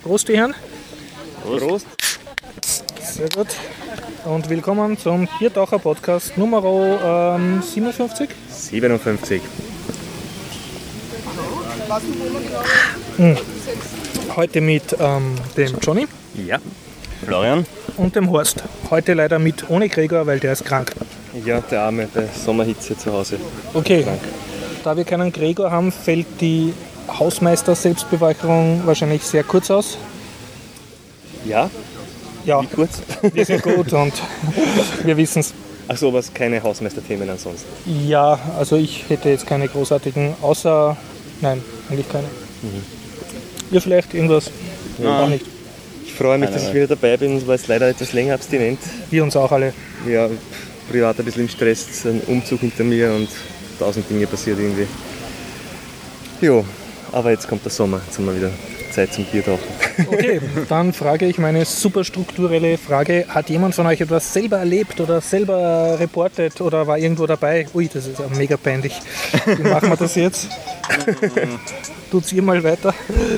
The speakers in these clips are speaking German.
Prost, die Herren. Prost. Sehr gut. Und willkommen zum Biertaucher Podcast Nummer 57. 57. Heute mit dem Johnny. Ja. Florian. Und dem Horst. Heute leider ohne Gregor, weil der ist krank. Ja, der Arme bei Sommerhitze zu Hause. Okay. Krank. Da wir keinen Gregor haben, fällt die Hausmeister-Selbstbeweihräucherung wahrscheinlich sehr kurz aus. Ja? Ja, Wie kurz? wir sind gut und wir wissen es. Achso, was keine Hausmeisterthemen ansonsten. Ja, also ich hätte jetzt keine großartigen, außer... Nein, eigentlich keine. Ihr vielleicht irgendwas? Ja. Auch nicht. Ich freue mich, dass ich wieder dabei bin. Ich war jetzt leider etwas länger abstinent. Wir uns auch alle. Ja, privat ein bisschen im Stress, ein Umzug hinter mir und 1000 Dinge passiert irgendwie. Jo, aber jetzt kommt der Sommer, jetzt haben wir wieder Zeit zum Biertauchen. Okay, dann frage ich meine superstrukturelle Frage. Hat jemand von euch etwas selber erlebt oder selber reportet oder war irgendwo dabei? Ui, das ist ja mega peinlich. Wie machen wir das jetzt? Tut's ihr mal weiter?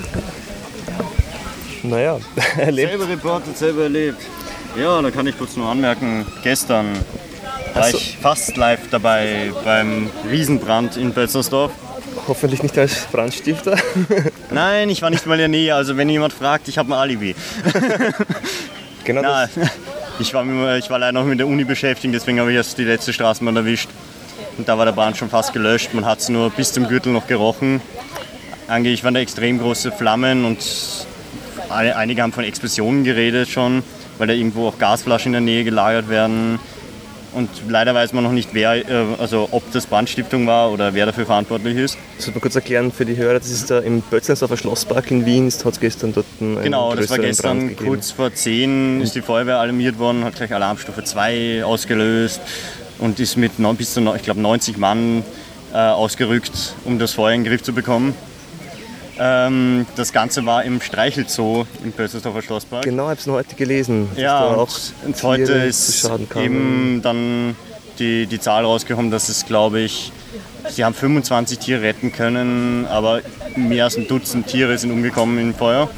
Naja, erlebt. Selber reportet, selber erlebt. Ja, da kann ich kurz nur anmerken, gestern war ich fast live dabei beim Riesenbrand in Bötzersdorf. Hoffentlich nicht als Brandstifter. Nein, ich war nicht mal in der Nähe, also wenn jemand fragt, ich habe ein Alibi. Genau. Na, ich war leider noch mit der Uni beschäftigt, deswegen habe ich erst die letzte Straßenbahn erwischt. Und da war der Brand schon fast gelöscht, man hat es nur bis zum Gürtel noch gerochen. Angeblich waren da extrem große Flammen und einige haben von Explosionen geredet schon, weil da irgendwo auch Gasflaschen in der Nähe gelagert werden. Und leider weiß man noch nicht, ob das Brandstiftung war oder wer dafür verantwortlich ist. Das sollte man kurz erklären für die Hörer, das ist da im Bötzlersdorfer Schlosspark in Wien, hat es gestern dort einen Genau, das war größeren gestern Brand gegeben. kurz vor 10 ist die Feuerwehr alarmiert worden, hat gleich Alarmstufe 2 ausgelöst und ist mit bis zu 90 Mann ausgerückt, um das Feuer in den Griff zu bekommen. Das Ganze war im Streichelzoo im Bötzersdorfer Schlosspark. Genau, ich habe es noch heute gelesen. dass Ja, da und heute Tiere ist zu Schaden kamen. eben dann die Zahl rausgekommen, dass es, glaube ich, sie haben 25 Tiere retten können, aber mehr als ein Dutzend Tiere sind umgekommen im Feuer.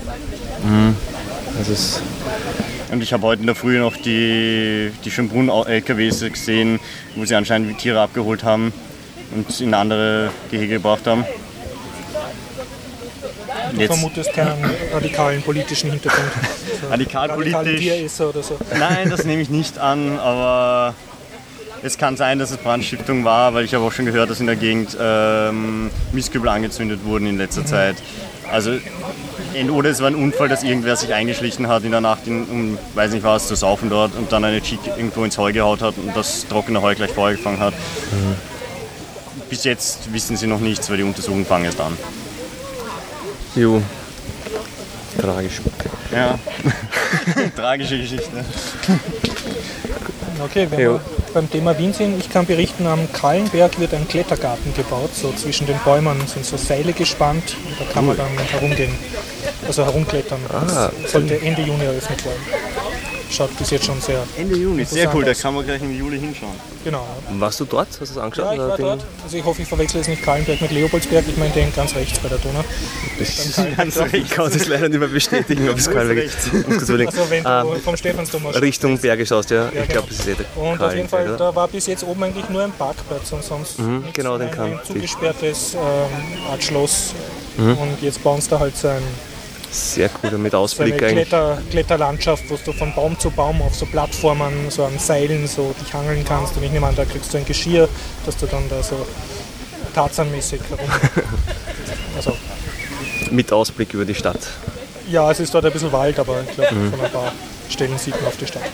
Und ich habe heute in der Früh noch die Schönbrunn-LKWs gesehen, wo sie anscheinend die Tiere abgeholt haben und in andere Gehege gebracht haben. Du vermutest keinen radikalen politischen Hintergrund. So radikalen Tieresser oder so. Nein, das nehme ich nicht an, aber es kann sein, dass es Brandstiftung war, weil ich habe auch schon gehört, dass in der Gegend Mistkübel angezündet wurden in letzter Zeit. Also oder es war ein Unfall, dass irgendwer sich eingeschlichen hat in der Nacht, um weiß nicht was, zu saufen dort und dann eine Chick irgendwo ins Heu gehaut hat und das trockene Heu gleich Feuer gefangen hat. Bis jetzt wissen sie noch nichts, weil die Untersuchung fangen erst an. Jo, tragisch. Ja, tragische Geschichte. Okay, wenn wir beim Thema Wien sind, ich kann berichten, am Kahlenberg wird ein Klettergarten gebaut, so zwischen den Bäumen sind so Seile gespannt und da kann man dann herumgehen, also herumklettern. Das sollte Ende Juni eröffnet werden. Schaut bis jetzt schon sehr Ende Juni, sehr cool, da aus. kann man gleich im Juli hinschauen. Genau. Warst du dort? Hast du es angeschaut? Ja, ich war dort. Also ich hoffe, ich verwechsle jetzt nicht Kahlenberg mit Leopoldsberg, ich meine den ganz rechts bei der Donau. Ich kann es leider nicht mehr bestätigen, ob es Kahlenberg ist. Also wenn du vom Stephansdom aus Richtung Berge schaust, ja. Ich glaube, das ist der Und auf jeden Fall, Kahlenberg, da war bis jetzt oben eigentlich nur ein Parkplatz und sonst nichts, genau, den kann ein zugesperrtes Art Schloss. Und jetzt bauen sie da halt so sehr cool, mit eine Ausblick eigentlich. Kletterlandschaft, wo du von Baum zu Baum auf so Plattformen, so an Seilen so dich hangeln kannst. Und ich nehme an, da kriegst du ein Geschirr, dass du dann da so Tarzanmäßig herum... Also, Mit Ausblick über die Stadt. ja, es ist dort ein bisschen Wald, aber ich glaube, von ein paar Stellen sieht man auf die Stadt.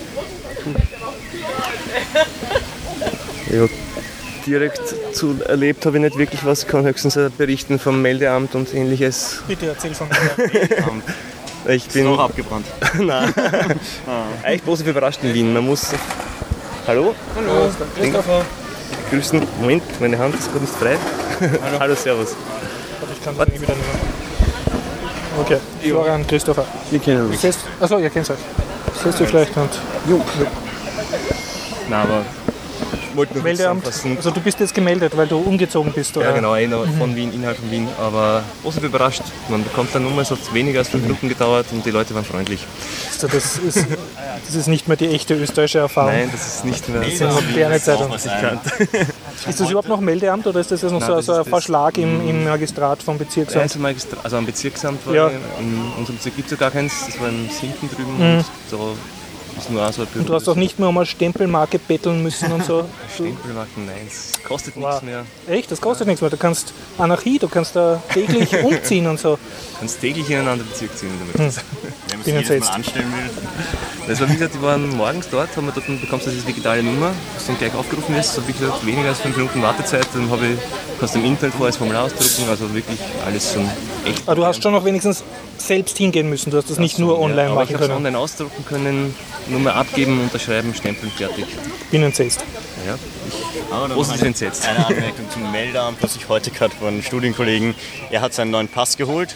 Ja, direkt erlebt habe ich nicht wirklich was, kann höchstens berichten vom Meldeamt und ähnliches. Bitte erzähl von mir. Ich bin Noch abgebrannt. Nein. Eigentlich positiv überrascht in Wien. Man muss. Hallo? Hallo, Christopher. Grüßen. Moment, meine Hand ist gerade nicht frei. Hallo, servus. Ich kann das nicht wieder nehmen. Okay, Florian, Christopher. Wir kennen uns. Achso, ihr kennt euch. Siehst du vielleicht und. Na, aber wollte nur Meldeamt. zusammenfassen. Also du bist jetzt gemeldet, weil du umgezogen bist, oder? Ja genau, von Wien, innerhalb von Wien, aber positiv überrascht. Man bekommt eine Nummer, es hat weniger als 5 Minuten gedauert und die Leute waren freundlich. Also das ist nicht mehr die echte österreichische Erfahrung. Nein, das ist nicht mehr Das ist eine moderne Zeitung. was ich kannte. Ist das überhaupt noch Meldeamt oder ist das jetzt noch Nein, so ein das Verschlag im Magistrat vom Bezirksamt? Also am Bezirksamt war Ja. in unserem Bezirk gibt es ja gar keins, das war in Sinken drüben und da ist nur auch so ein Büro. Und du hast auch nicht mehr um eine Stempelmarke betteln müssen und so. Stempelmarken, nein, es kostet Wow. nichts mehr. Echt? Das kostet nichts mehr. Du kannst Anarchie, du kannst da täglich umziehen und so. Du kannst täglich in einen anderen Bezirk ziehen damit. Wenn man Bin sich jedes entsetzt. Mal anstellen will. Das war wie gesagt, die waren morgens dort, haben wir dort bekommst du diese digitale Nummer, das dann gleich aufgerufen ist, so wie gesagt, weniger als 5 Minuten Wartezeit, dann kannst du im Internet vorher das Formular ausdrucken, also wirklich alles schon echt. Aber du hast schon noch wenigstens selbst hingehen müssen. Du hast das nicht nur online aber ich machen habe es können. online ausdrucken können, Nummer abgeben, unterschreiben, stempeln, fertig. Bin entsetzt. Ja, Aber dann positiv entsetzt. eine Anmerkung zum Meldeamt, was ich heute gerade von einem Studienkollegen, er hat seinen neuen Pass geholt.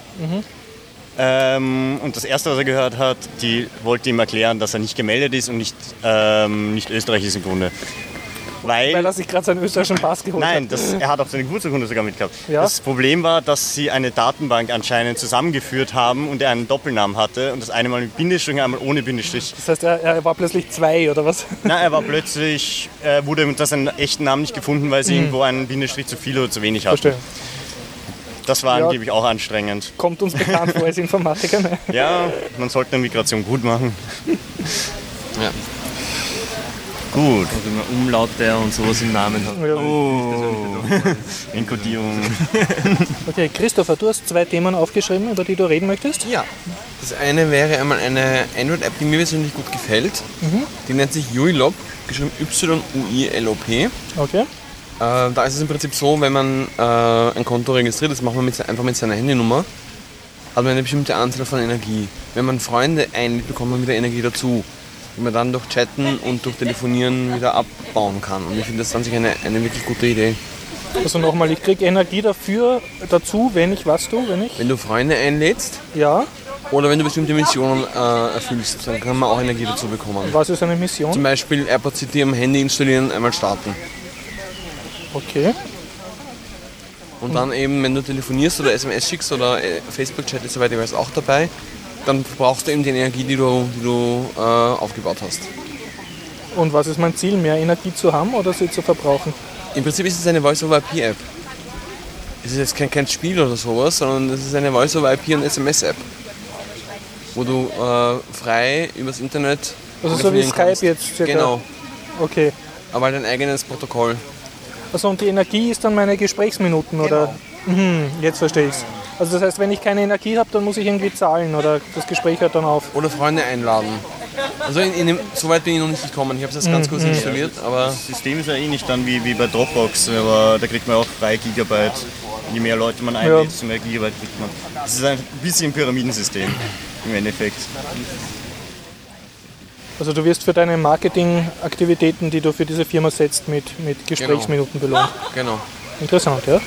Und das Erste, was er gehört hat, die wollte ihm erklären, dass er nicht gemeldet ist und nicht Österreich ist im Grunde. Weil er sich gerade seinen österreichischen Pass geholt Nein, hat. er hat auch seine Geburtsurkunde sogar mitgehabt. Ja? Das Problem war, dass sie eine Datenbank anscheinend zusammengeführt haben und er einen Doppelnamen hatte und das eine Mal mit Bindestrich und einmal ohne Bindestrich. Das heißt, er war plötzlich 2 oder was? Na, er war plötzlich, wurde unter seinen echten Namen nicht gefunden, weil sie irgendwo einen Bindestrich zu viel oder zu wenig hatten. Verstehe. Das war Ja. angeblich auch anstrengend. Kommt uns bekannt vor als Informatiker. Ne? Ja, man sollte eine Migration gut machen. Ja. Gut. Und wenn man Umlaute und sowas im Namen hat. Ja. Enkodierung. Okay, Christopher, du hast 2 Themen aufgeschrieben, über die du reden möchtest. Ja, das eine wäre einmal eine Android-App, die mir persönlich gut gefällt. Die nennt sich Yuilop, geschrieben Y-U-I-L-O-P. Okay. Da ist es im Prinzip so, wenn man ein Konto registriert, das macht man einfach mit seiner Handynummer, hat man eine bestimmte Anzahl von Energie. Wenn man Freunde einlädt, bekommt man wieder Energie dazu, die man dann durch Chatten und durch Telefonieren wieder abbauen kann. Und ich finde das an sich eine wirklich gute Idee. Also nochmal, ich kriege Energie dazu, wenn ich Wenn du Freunde einlädst Ja, oder wenn du bestimmte Missionen erfüllst, dann kann man auch Energie dazu bekommen. was ist eine Zum Mission? Beispiel Airport City am Handy installieren, einmal starten. Okay. Und dann eben, wenn du telefonierst oder SMS schickst oder Facebook-Chat ist soweit ich weiß auch dabei, dann brauchst du eben die Energie, die du aufgebaut hast. Und was ist mein Ziel, mehr Energie zu haben oder sie zu verbrauchen? Im Prinzip ist es eine Voice-over-IP-App. Es ist jetzt kein Spiel oder sowas, sondern es ist eine Voice-over-IP- und SMS-App, wo du frei übers Internet Also so wie telefonieren Skype kannst. jetzt circa? Genau, Okay. aber halt ein eigenes Protokoll. Also und die Energie ist dann meine Gesprächsminuten, oder? Jetzt verstehe ich's. Also das heißt, wenn ich keine Energie habe, dann muss ich irgendwie zahlen oder das Gespräch hört dann auf. Oder Freunde einladen. Also so weit bin ich noch nicht gekommen. Ich habe es jetzt ganz kurz installiert, aber Das System ist ja eh nicht dann wie bei Dropbox, aber da kriegt man auch 3 Gigabyte. Je mehr Leute man einlädt, desto mehr Gigabyte kriegt man. Das ist ein bisschen ein Pyramidensystem im Endeffekt. Also du wirst für deine Marketingaktivitäten, die du für diese Firma setzt, mit Gesprächsminuten belohnt. genau. Interessant, ja?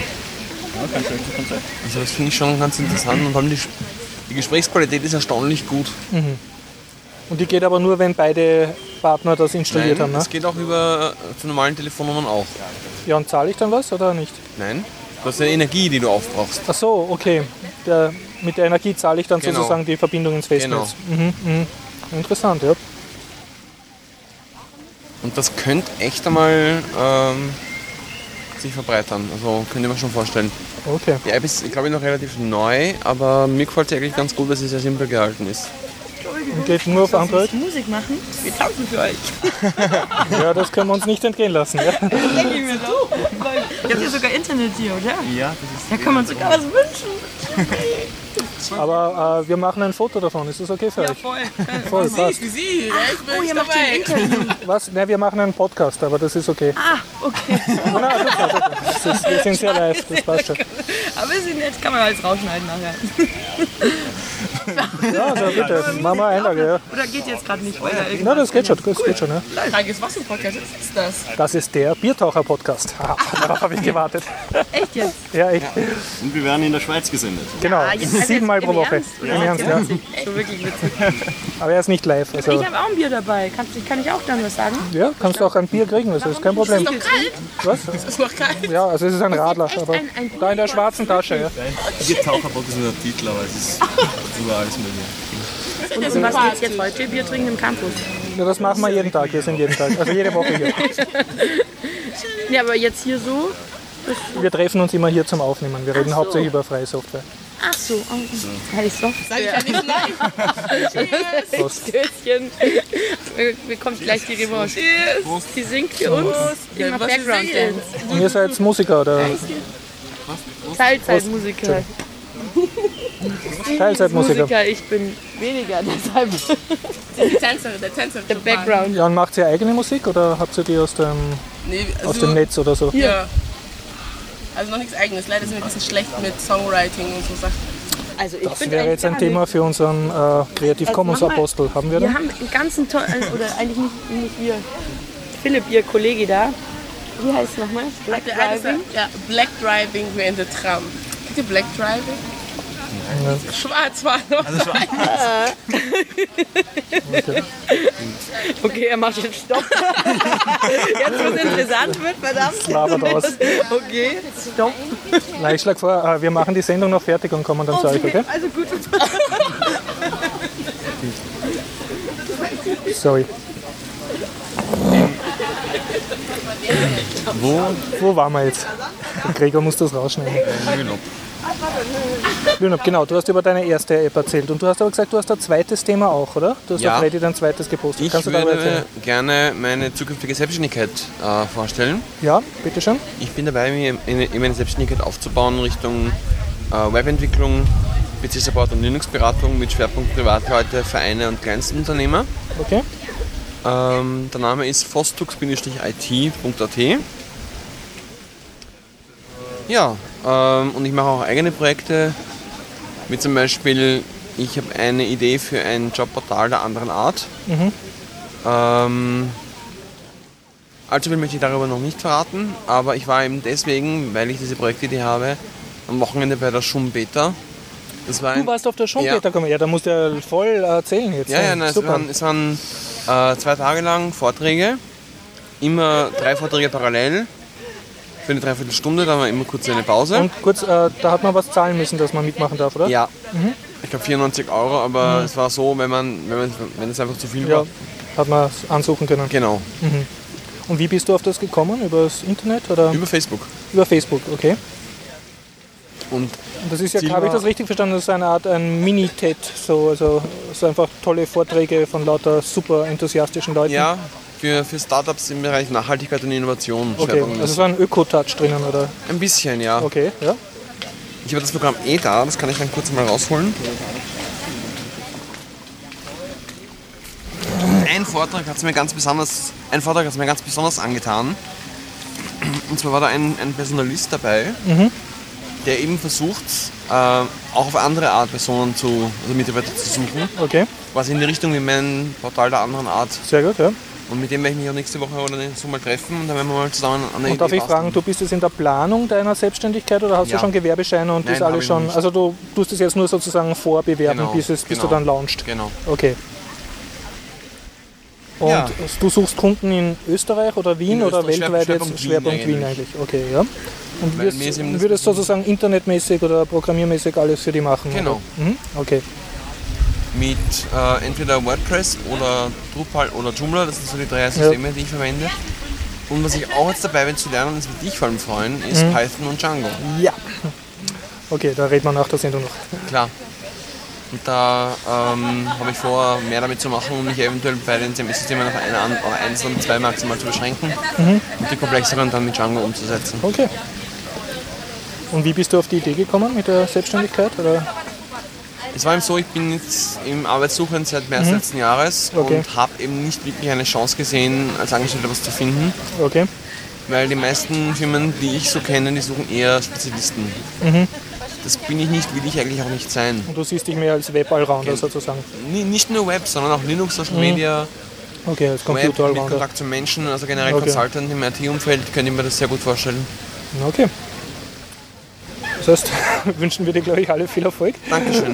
Also das finde ich schon ganz interessant und vor allem die Gesprächsqualität ist erstaunlich gut. Und die geht aber nur, wenn beide Partner das installiert haben, ne? Das geht auch über zu normalen Telefonnummern auch. Ja, und zahle ich dann was oder nicht? Nein, das ist eine Energie, die du aufbrauchst. Ach so, okay. Mit der Energie zahle ich dann Genau. sozusagen die Verbindung ins Festnetz. Interessant, ja. Und das könnte echt einmal sich verbreitern. Also könnte ich mir schon vorstellen. Okay. Die App ist, glaube ich, noch relativ neu, aber mir gefällt sie eigentlich ganz gut, weil sie sehr simpel gehalten ist. Und geht nur auf Android? Musik machen. Wir tanzen für euch. Ja, das können wir uns nicht entgehen lassen. Ja? Denke ich mir so. Ihr habt ja sogar Internet hier, oder? Ja, Da kann man sogar was wünschen. Aber wir machen ein Foto davon. Ist das okay für euch? Voll. Voll, passt. Oh, ihr macht hier ein Interview. Was? Ne, wir machen einen Podcast, aber das ist okay. Ah, okay. Nein, wir sind sehr live, das passt schon. Aber wir sind jetzt kann man alles rausschneiden nachher. Ja, also bitte, machen wir Einlage, ja. Oder geht jetzt gerade nicht? Oder Na, das geht schon, ja. Frage ist, was für ein Podcast ist das? Das ist der Biertaucher-Podcast. Haha, darauf habe ich gewartet. Echt jetzt? Ja, echt. Und wir werden in der Schweiz gesendet. Genau, jetzt- also 7 Mal jetzt pro im Woche. Ernst? Im Ernst, ja. So wirklich witzig. Aber er ist nicht live. Also, Ich habe auch ein Bier dabei. Kann ich auch dann was sagen? ja, kannst du auch ein Bier kriegen, das ist kein Problem. Ist noch kalt? Was? Ist noch kalt? Ja, also es ist ein Radler, echt aber ein da in der schwarzen Tasche, ja. Biertaucherbock ist nur der Titel, aber es ist sogar alles mögliche. Und was geht's jetzt heute? Bier trinken im Campus. Ja, das machen wir jeden Tag, wir sind jeden Tag, also jede Woche hier. Ja, aber jetzt hier so. Wir treffen uns immer hier zum Aufnehmen, wir reden hauptsächlich über freie Software. Ach so. Oh. Hey, Software. Sag ich ja nicht nein. Prost. Stößchen. Bekommt gleich die Revanche. Die singt für uns immer was Background sie singen. Dance. Und ihr seid Musiker oder Teilzeitmusiker. Teilzeitmusiker? Musiker, ich bin weniger, deshalb Die Tänzerin, der Tänzer. der Background. Ja, und macht ihr eigene Musik oder habt ihr die aus dem Nee, aus dem Netz oder so? Ja. Also noch nichts Eigenes. Leider sind wir ein bisschen schlecht mit Songwriting und so Sachen. Also ich Das bin wäre jetzt ein Thema für unseren Creative Commons Apostel. Haben wir Wir den? haben einen ganzen tollen, oder eigentlich nicht wir, Philipp, ihr Kollege da. Wie heißt es nochmal? Black Der eine Driving. sagt, ja, Black Driving wie in der Tram. Kennt ihr Black Driving? Schwarz war noch. Okay, er macht jetzt Stopp. Jetzt, wo es interessant wird, verdammt. Labert aus. Okay, Stopp. Na, ich schlage vor, wir machen die Sendung noch fertig und kommen dann zu euch, okay? Also gut. Sorry. Wo waren wir jetzt? Der Gregor muss das rausschneiden. Lynop, genau, du hast über deine erste App erzählt und du hast aber gesagt, du hast ein zweites Thema auch, oder? Du hast Ja. auf Reddit ein zweites gepostet. Ich Kannst du darüber würde erzählen? gerne meine zukünftige Selbstständigkeit vorstellen. Ja, bitteschön. Ich bin dabei, mir meine Selbstständigkeit aufzubauen Richtung Webentwicklung, PC-Support und Linux-Beratung mit Schwerpunkt Privatleute, Vereine und Kleinstunternehmer. Okay. Der Name ist fostux-it.at. Ja, und ich mache auch eigene Projekte, wie zum Beispiel, ich habe eine Idee für ein Jobportal der anderen Art. Allzu viel möchte ich darüber noch nicht verraten, aber ich war eben deswegen, weil ich diese Projektidee habe, am Wochenende bei der Schum-Beta. Das war Du warst auf der Schumpeter gekommen. Ja, da musst du ja voll erzählen jetzt. Ja, nein, Super. es waren 2 Tage lang Vorträge, immer 3 Vorträge parallel, für eine Dreiviertelstunde, dann war immer kurz eine Pause. Und kurz, da hat man was zahlen müssen, dass man mitmachen darf, oder? Ja, ich glaube 94 €, aber es war so, wenn es einfach zu viel Ja, war. hat man ansuchen können. Genau, Und wie bist du auf das gekommen? Über das Internet oder? über Facebook. Über Facebook, okay. Und Und das ist ja, Ziel habe ich war- das richtig verstanden, das ist eine Art ein Mini-TED, so einfach tolle Vorträge von lauter super enthusiastischen Leuten. ja, für Startups im Bereich Nachhaltigkeit und Innovation. Okay, schwerpunktmäßig. also so ein Öko-Touch drinnen, oder? Ein bisschen, ja. Okay, ja. Ich habe das Programm da, das kann ich dann kurz mal rausholen. Ein Vortrag hat es mir ganz besonders angetan. Und zwar war da ein Personalist dabei, der eben versucht, auch auf andere Art Personen also Mitarbeiter zu suchen. Okay, Quasi in die Richtung wie mein Portal der anderen Art. sehr gut, ja. Und mit dem werde ich mich auch nächste Woche oder so mal treffen und dann werden wir mal zusammen an der Und darf Idee ich fragen, du bist jetzt in der Planung deiner Selbstständigkeit oder hast Ja. du schon Gewerbescheine und Nein, das hab alles ich noch schon? nicht. Also du tust es jetzt nur sozusagen vorbewerben, Genau, bis du genau. dann launcht. Genau. Okay. Und Ja. du suchst Kunden in Österreich oder Wien In oder Österreich, weltweit Schwerpunkt jetzt? Wien Schwerpunkt Wien eigentlich. eigentlich. Okay, ja. Und Weil mir ist eben das würdest sozusagen internetmäßig oder programmiermäßig alles für die machen? Genau. Oder? Mhm. Okay. Mit entweder WordPress oder Drupal oder Joomla, das sind so die 3 Systeme, die ich verwende. Und was ich auch jetzt dabei bin zu lernen, das würde dich vor allem freuen, ist Python und Django. Ja. Okay, da reden wir nach der Sendung noch. Klar. Und da habe ich vor, mehr damit zu machen und mich eventuell bei den CMS-Systemen auf eins und 2 maximal zu beschränken und die komplexeren dann mit Django umzusetzen. Okay. Und wie bist du auf die Idee gekommen mit der Selbstständigkeit? Oder? Es war eben so, ich bin jetzt im Arbeitssuchen seit März letzten Jahres Okay. und habe eben nicht wirklich eine Chance gesehen, als Angestellter was zu finden. Okay. Weil die meisten Firmen, die ich so kenne, die suchen eher Spezialisten. das bin ich nicht, will ich eigentlich auch nicht sein. Und du siehst dich mehr als Web-Allrounder sozusagen. Nicht nur Web, sondern auch Linux, Social Media, Okay, als Web mit Computer-Allrounder. Kontakt zu Menschen, also generell Okay. Consultant im IT-Umfeld, könnte ich mir das sehr gut vorstellen. Okay. Das heißt, wünschen wir dir, glaube ich, alle viel Erfolg. Dankeschön.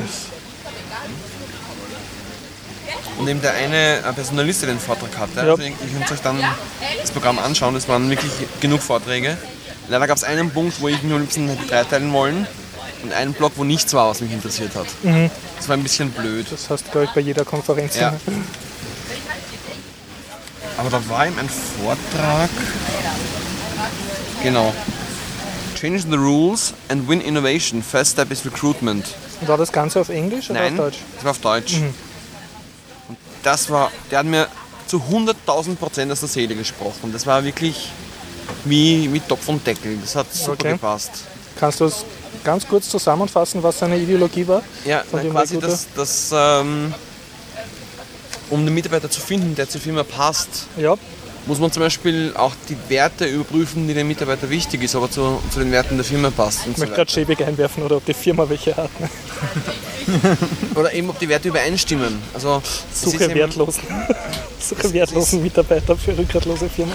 Und eben der eine Personalist, der den Vortrag hatte, Ja. also ihr könnt euch dann das Programm anschauen, das waren wirklich genug Vorträge. Leider gab es einen Punkt, wo ich mir am liebsten hätte dreiteilen wollen und einen Block, wo nichts war, was mich interessiert hat. Das war ein bisschen blöd. Das hast du, glaube ich, bei jeder Konferenz. Ja. Aber da war eben ein Vortrag. Genau. Change the rules and win innovation. First step is recruitment. Und war das Ganze auf Englisch oder Nein, auf Deutsch? das war auf Deutsch. Und das war, der hat mir zu 100.000% aus der Seele gesprochen. Das war wirklich wie Topf und Deckel. Das hat super Okay. gepasst. Kannst du es ganz kurz zusammenfassen, was seine Ideologie war? Ja, Von dem quasi, Recruiter? um den Mitarbeiter zu finden, der zur Firma passt, Ja, muss man zum Beispiel auch die Werte überprüfen, die dem Mitarbeiter wichtig ist, ob er zu den Werten der Firma passt. Und ich so möchte gerade weiter. schäbig einwerfen oder ob die Firma welche hat. Ne? Oder eben, ob die Werte übereinstimmen. Also, es ist Suche eben- wertlosen Mitarbeiter für rückgratlose Firma.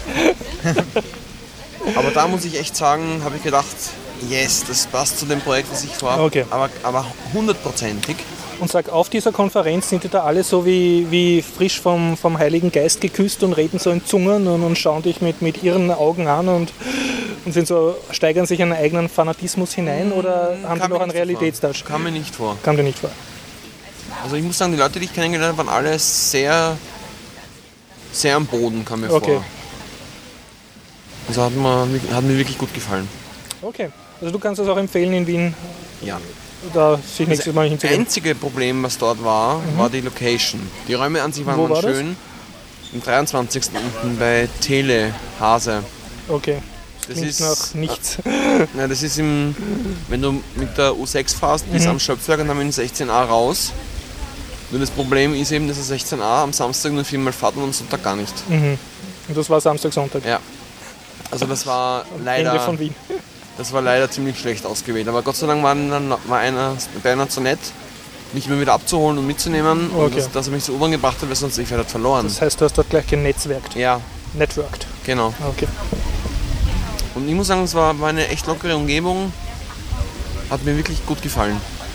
Aber da muss ich echt sagen, habe ich gedacht, yes, das passt zu dem Projekt, was ich vorhabe. Okay. Aber 100%ig. Und sag, auf dieser Konferenz sind die da alle so wie frisch vom Heiligen Geist geküsst und reden so in Zungen und schauen dich mit ihren Augen an und sind so, steigern sich in einen eigenen Fanatismus hinein oder haben die Kam mir noch einen nicht so vor. Realitätstouch? Kam mir nicht vor. Kam dir nicht vor. Also ich muss sagen, die Leute, die ich kennengelernt habe, waren alle sehr, sehr am Boden, kam mir Okay. vor. Also hat mir wirklich gut gefallen. Okay. Also du kannst das auch empfehlen in Wien, Ja. da sich nächstes Mal Das hinzugehen. einzige Problem, was dort war, war die Location. Die Räume an sich waren Wo war das? schön. Am 23. unten bei Tele Hase. Okay. Das Klingt ist, nach nichts. na, das ist wenn du mit der U6 fährst, bis am Schöpfwerk und dann mit dem 16a raus. Nur das Problem ist eben, dass der 16a am Samstag nur 4-mal fährt und am Sonntag gar nicht. Und das war Samstag, Sonntag. Ja. Also das war Ende von leider, Wien. das war leider ziemlich schlecht ausgewählt. Aber Gott sei Dank war einer bei einer so nett, mich immer wieder abzuholen und mitzunehmen. Und Okay. dass er mich zur U-Bahn gebracht hat, weil sonst ich wäre verloren. Das heißt, du hast dort gleich genetzwerkt. Ja, Networked. genau. Okay. Und ich muss sagen, es war eine echt lockere Umgebung. Hat mir wirklich gut gefallen.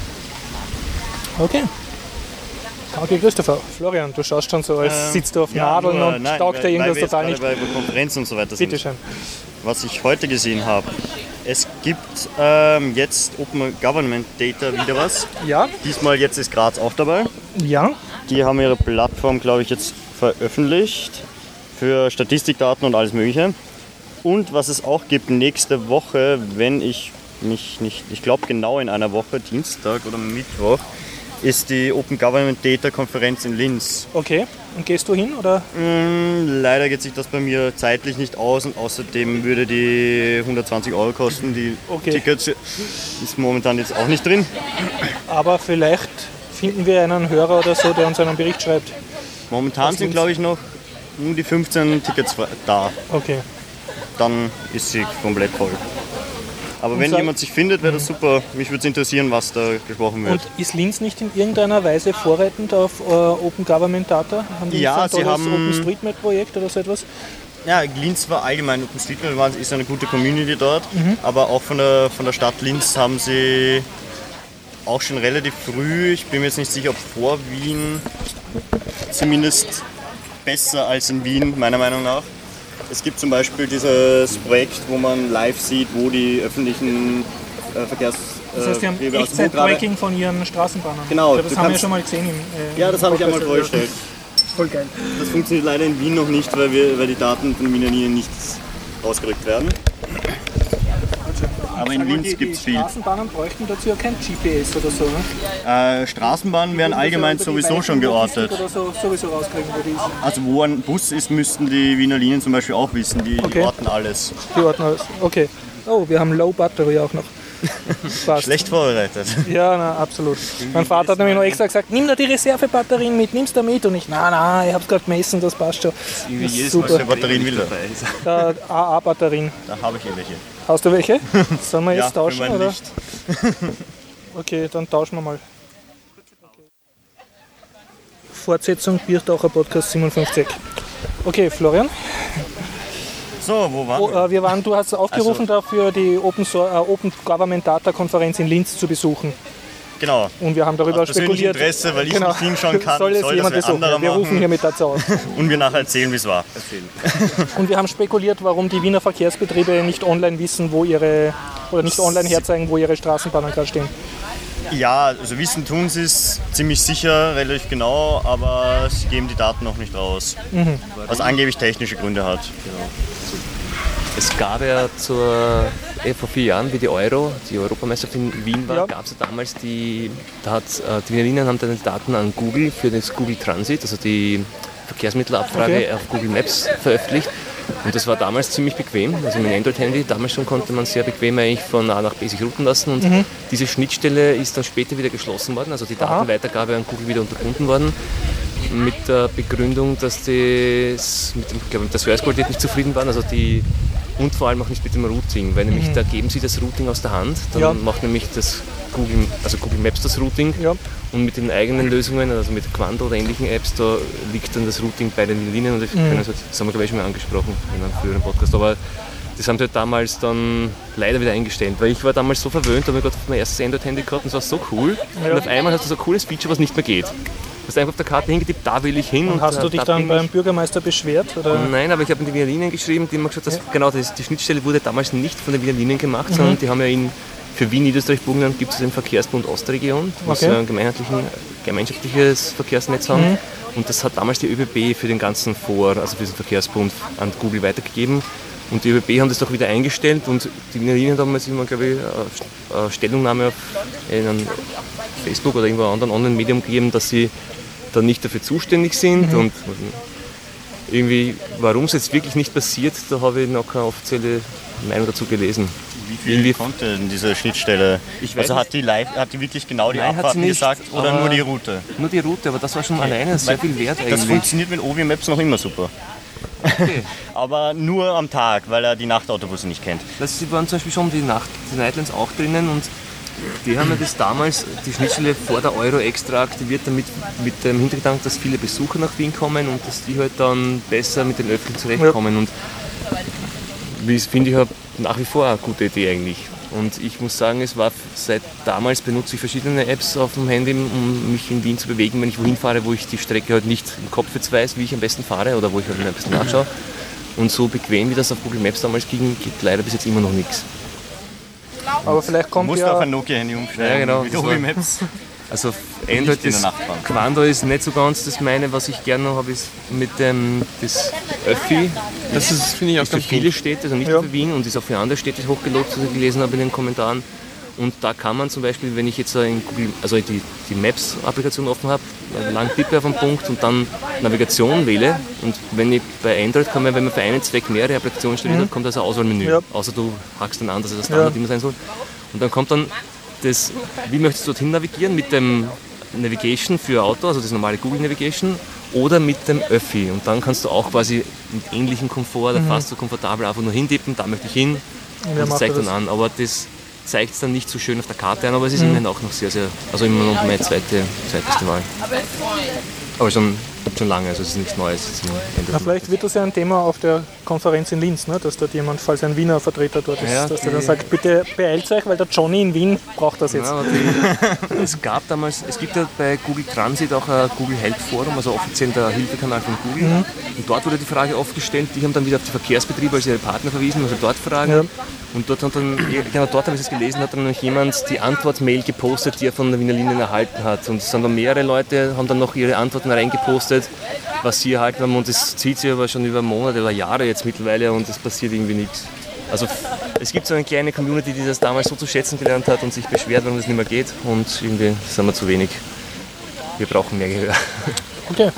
Okay. Danke, Christopher. Florian, du schaust schon so, als sitzt du auf Nadeln und taugt dir irgendwas total nicht. Weil wir bei Konferenzen und so weiter sind. Bitte schön. Was ich heute gesehen habe, es gibt jetzt Open Government Data wieder was. Ja, Diesmal jetzt ist Graz auch dabei. ja. Die haben ihre Plattform, glaube ich, jetzt veröffentlicht für Statistikdaten und alles Mögliche. Und was es auch gibt nächste Woche, wenn ich mich nicht, ich glaube genau in einer Woche, Dienstag oder Mittwoch, ist die Open Government Data Konferenz in Linz. Okay. Und gehst du hin oder? Leider geht sich das bei mir zeitlich nicht aus und außerdem würde die 120 € kosten. Die Okay. Tickets ist momentan jetzt auch nicht drin. Aber vielleicht finden wir einen Hörer oder so, der uns einen Bericht schreibt. Momentan sind, glaube ich, noch um die 15 Tickets da. Okay. Dann ist sie komplett voll. Aber wenn sag- jemand sich findet, wäre das super. Mich würde es interessieren, was da gesprochen wird. Und ist Linz nicht in irgendeiner Weise vorreitend auf Open Government Data? Haben die Ja, so ein sie tolles haben- OpenStreetMap-Projekt oder so etwas? Ja, Linz war allgemein, OpenStreetMap ist eine gute Community dort, aber auch von der Stadt Linz haben sie auch schon relativ früh, ich bin mir jetzt nicht sicher, ob vor Wien, zumindest besser als in Wien, meiner Meinung nach. Es gibt zum Beispiel dieses Projekt, wo man live sieht, wo die öffentlichen Verkehrs... Das heißt, die haben Wege- also wo Echtzeit-Tracking von ihren Straßenbahnern. Genau, Ich glaube, das du haben wir kannst- schon mal gesehen. Ja, das habe ich einmal Podcast. vorgestellt. Voll geil. Das funktioniert leider in Wien noch nicht, weil die Daten von Wiener Linien nicht ausgerückt werden. Aber in Sag mal, Linz gibt es Die viel. Straßenbahnen bräuchten dazu ja kein GPS oder so. Ne? Straßenbahnen werden allgemein Also über die sowieso schon Weichenlogistik geortet. Oder so, sowieso rauskriegen, wo die ist. Also wo ein Bus ist, müssten die Wiener Linien zum Beispiel auch wissen. Die Okay. orten alles. Die ordnen alles. Okay. Oh, wir haben Low Battery auch noch. Passt. Schlecht vorbereitet. Ja, na, absolut. Mein Vater hat nämlich noch extra gesagt, nimm da die Reservebatterien mit, nimm's da mit. Und ich, ich hab's gerade gemessen, das passt schon. Das ist Was für super. Batterien will er? AA-Batterien. Da habe ich welche. Hast du welche? Sollen wir Ja, jetzt tauschen? für mein Oder? Licht. Okay, dann tauschen wir mal. Fortsetzung Biertaucher Podcast 57. Okay, Florian. So, wo waren wir? Du hast aufgerufen dafür, die Open Government Data Konferenz in Linz zu besuchen. Genau. Und wir haben darüber Aus persönlichem spekuliert. Interesse, weil ich nicht hinschauen kann, soll es jemand das besuchen. andere Wir rufen machen hiermit dazu aus. und wir nachher erzählen, wie es war. Und wir haben spekuliert, warum die Wiener Verkehrsbetriebe nicht online wissen, nicht online herzeigen, wo ihre Straßenbahnen gerade stehen. Ja, also wissen tun sie es ziemlich sicher, relativ genau, aber sie geben die Daten noch nicht raus. Was angeblich technische Gründe hat. Es gab ja vor 4 Jahren, wie die Europameisterschaft in Wien war, gab es ja damals die Wiener Linien haben dann die Daten an Google für das Google Transit, also die Verkehrsmittelabfrage auf Google Maps veröffentlicht. Und das war damals ziemlich bequem, also mit dem Android-Handy, damals schon konnte man sehr bequem eigentlich von A nach B sich routen lassen und diese Schnittstelle ist dann später wieder geschlossen worden, also die Datenweitergabe an Google wieder unterbunden worden. Mit der Begründung, dass das mit der Servicequalität nicht zufrieden waren, und vor allem auch nicht mit dem Routing, weil nämlich da geben sie das Routing aus der Hand, dann macht nämlich das Google Maps das Routing und mit den eigenen Lösungen, also mit Quanto oder ähnlichen Apps, da liegt dann das Routing bei den Linien und das haben wir glaube ich schon mal angesprochen in einem früheren Podcast, aber das haben sie halt damals dann leider wieder eingestellt, weil ich war damals so verwöhnt, habe ich gerade mein erstes Android-Handy gehabt und es war so cool und auf einmal hast du so ein cooles Feature, was nicht mehr geht. Du hast einfach auf der Karte hingetippt, da will ich hin. Und hast du dich dann beim Bürgermeister beschwert? Oder? Nein, aber ich habe mit den Wiener Linien geschrieben, die haben gesagt, die Schnittstelle wurde damals nicht von den Wiener Linien gemacht, sondern die haben ja für Wien, Niederösterreich, Burgenland gibt es den Verkehrsbund Ostregion, was ein gemeinschaftliches Verkehrsnetz haben. Und das hat damals die ÖBB für den ganzen also für den Verkehrsbund an Google weitergegeben. Und die ÖBB haben das doch wieder eingestellt und die Wiener Linien haben jetzt immer, glaube ich, eine Stellungnahme in einem Facebook oder irgendwo anderen Online-Medium gegeben, dass sie dann nicht dafür zuständig sind und irgendwie, warum es jetzt wirklich nicht passiert, da habe ich noch keine offizielle Meinung dazu gelesen. Wie viel konnte denn diese Schnittstelle? Hat die wirklich genau die Abfahrten gesagt oder nur die Route? Nur die Route, aber das war schon alleine sehr viel wert eigentlich. Das funktioniert mit OV Maps noch immer super. Okay. Aber nur am Tag, weil er die Nachtautobus nicht kennt. Sie waren zum Beispiel schon die Nightlines auch drinnen und die haben ja das damals, die Schnittstelle vor der Euro extra aktiviert, damit mit dem Hintergedanken, dass viele Besucher nach Wien kommen und dass die halt dann besser mit den Öffentlichen zurechtkommen. Und das finde ich nach wie vor eine gute Idee eigentlich. Und ich muss sagen, seit damals benutze ich verschiedene Apps auf dem Handy, um mich in Wien zu bewegen, wenn ich wohin fahre, wo ich die Strecke halt nicht im Kopf jetzt weiß, wie ich am besten fahre oder wo ich halt ein bisschen nachschaue. Und so bequem, wie das auf Google Maps damals ging, gibt leider bis jetzt immer noch nichts. Aber vielleicht kommt du musst auf ein Nokia-Handy umstellen, genau, mit Google Maps. Also Android Quando ist nicht so ganz das meine, was ich gerne noch habe, ist mit das Öffi. Das finde ich auch für viele Städte, also nicht für Wien und ist auch für andere Städte hochgelobt, was ich gelesen habe in den Kommentaren. Und da kann man zum Beispiel, wenn ich jetzt in Google, also die Maps-Applikation offen habe, lang tippe auf einen Punkt und dann Navigation wähle. Und wenn ich bei Android kann man, wenn man für einen Zweck mehrere Applikationen installiert hat, kommt also ein Auswahlmenü. Ja. Außer du hackst dann an, dass es das Standard immer sein soll. Und dann kommt dann das, wie möchtest du dorthin navigieren? Mit dem Navigation für Auto, also das normale Google Navigation, oder mit dem Öffi. Und dann kannst du auch quasi mit ähnlichem Komfort oder fast so komfortabel einfach nur hintippen, da möchte ich hin. Und das zeigt dann an. Aber das zeigt es dann nicht so schön auf der Karte an, aber es ist immerhin auch noch sehr, sehr, also immer noch meine zweiteste Wahl. Aber schon lange, also es ist nichts Neues. Vielleicht wird das ja ein Thema auf der Konferenz in Linz, ne? Dass dort jemand, falls ein Wiener Vertreter dort ist, dass der dann sagt, bitte beeilt euch, weil der Johnny in Wien braucht das jetzt. Ja, es gibt ja bei Google Transit auch ein Google Help Forum, also offiziell der Hilfekanal von Google. Und dort wurde die Frage oft gestellt, die haben dann wieder auf die Verkehrsbetriebe als ihre Partner verwiesen, also dort fragen. Ja. Und dort habe ich es gelesen, hat dann noch jemand die Antwortmail gepostet, die er von der Wiener Linien erhalten hat. Und es sind dann mehrere Leute, haben dann noch ihre Antworten reingepostet, was sie erhalten haben. Und das zieht sich aber schon über Monate oder Jahre jetzt mittlerweile und es passiert irgendwie nichts. Also es gibt so eine kleine Community, die das damals so zu schätzen gelernt hat und sich beschwert, warum das nicht mehr geht. Und irgendwie sind wir zu wenig. Wir brauchen mehr Gehör. Okay.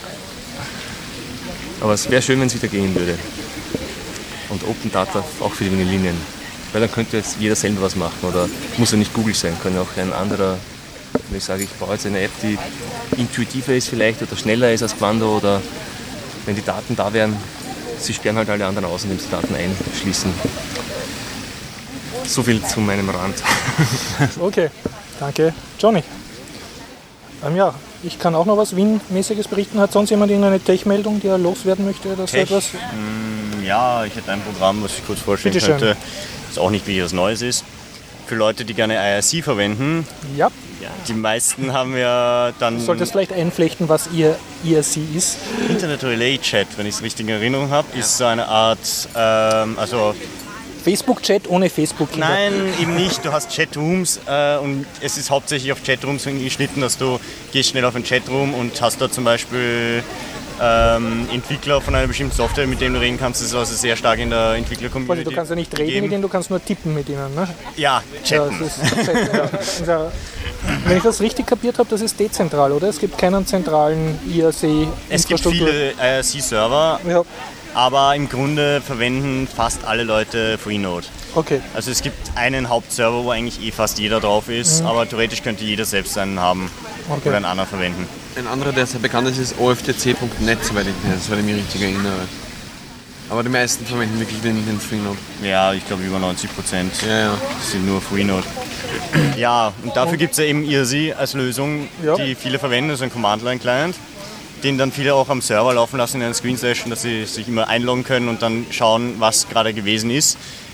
Aber es wäre schön, wenn es wieder gehen würde. Und Open Data auch für die Wiener Linien. Weil dann könnte jetzt jeder selber was machen oder muss ja nicht Google sein, kann ja auch ein anderer, wenn ich sage, ich baue jetzt eine App, die intuitiver ist vielleicht oder schneller ist als Quando oder wenn die Daten da wären, sie sperren halt alle anderen aus, indem sie Daten einschließen. So viel zu meinem Rand. Okay. Danke, Johnny. Ja, ich kann auch noch was Wien-mäßiges berichten. Hat sonst jemand irgendeine Tech-Meldung, die er loswerden möchte? Oder so etwas? Ja, ich hätte ein Programm, was ich kurz vorstellen Bitte schön. könnte, das auch nicht wirklich was Neues ist. Für Leute, die gerne IRC verwenden. Ja, Die meisten haben ja dann du solltest vielleicht einflechten, was ihr IRC ist. Internet Relay Chat, wenn ich es richtig in Erinnerung habe, ist so eine Art, Facebook-Chat ohne Facebook. Nein, eben nicht. Du hast Chatrooms und es ist hauptsächlich auf Chatrooms geschnitten, dass du gehst schnell auf einen Chatroom und hast da zum Beispiel Entwickler von einer bestimmten Software, mit dem du reden kannst. Das ist also sehr stark in der Entwickler-Community. Du kannst ja nicht reden mit ihnen, du kannst nur tippen mit ihnen. Ne? Ja, chatten. Ja, das ist chatten, ja. Wenn ich das richtig kapiert habe, das ist dezentral, oder? Es gibt keinen zentralen IRC-Infrastruktur. Es gibt viele IRC-Server, Ja, aber im Grunde verwenden fast alle Leute Freenode. okay. Also es gibt einen Hauptserver, wo eigentlich fast jeder drauf ist, aber theoretisch könnte jeder selbst einen haben Okay. oder einen anderen verwenden. Ein anderer, der sehr bekannt ist, ist oftc.net, soweit ich mich richtig erinnere. Aber die meisten verwenden wirklich den Freenode. Ja, ich glaube über 90% Ja. sind nur Freenode. Ja, und dafür gibt es ja eben IRC als Lösung, Ja. die viele verwenden, so ein Command-Line-Client, den dann viele auch am Server laufen lassen in einer Screen-Session, dass sie sich immer einloggen können und dann schauen, was gerade gewesen ist.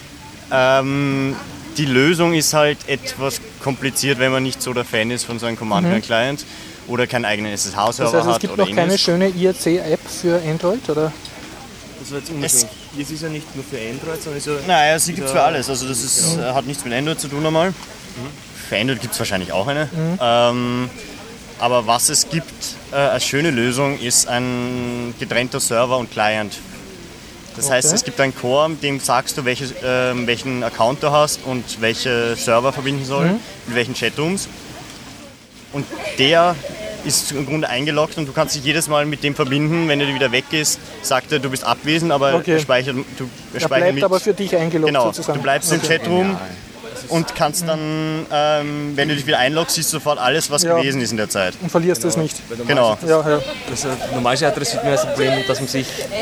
Die Lösung ist halt etwas kompliziert, wenn man nicht so der Fan ist von so einem Command-Line-Client oder keinen eigenen SSH-Server Das heißt, es hat gibt oder noch keine ähnliches. schöne IRC-App für Android, oder? Das war jetzt unabhängig. Das ist ja nicht nur für Android, sondern ist ja... Naja, sie gibt es für alles. Also das ist, hat nichts mit Android zu tun einmal. Für Android gibt es wahrscheinlich auch eine. Aber was es gibt als schöne Lösung ist ein getrennter Server und Client. Das heißt, es gibt einen Core, dem sagst du, welchen Account du hast und welche Server verbinden soll, mit welchen Chatrooms. Und der ist im Grunde eingeloggt und du kannst dich jedes Mal mit dem verbinden. Wenn er wieder weg ist, sagt er, du bist abwesend, aber Okay. er speichert Er bleibt aber für dich eingeloggt Genau, sozusagen. du bleibst im Chatroom und kannst dann, wenn du dich wieder einloggst, siehst du sofort alles, was Ja. gewesen ist in der Zeit. Und verlierst es nicht. Genau. Ja, ja. Normalerweise adressiert man das Problem, dass man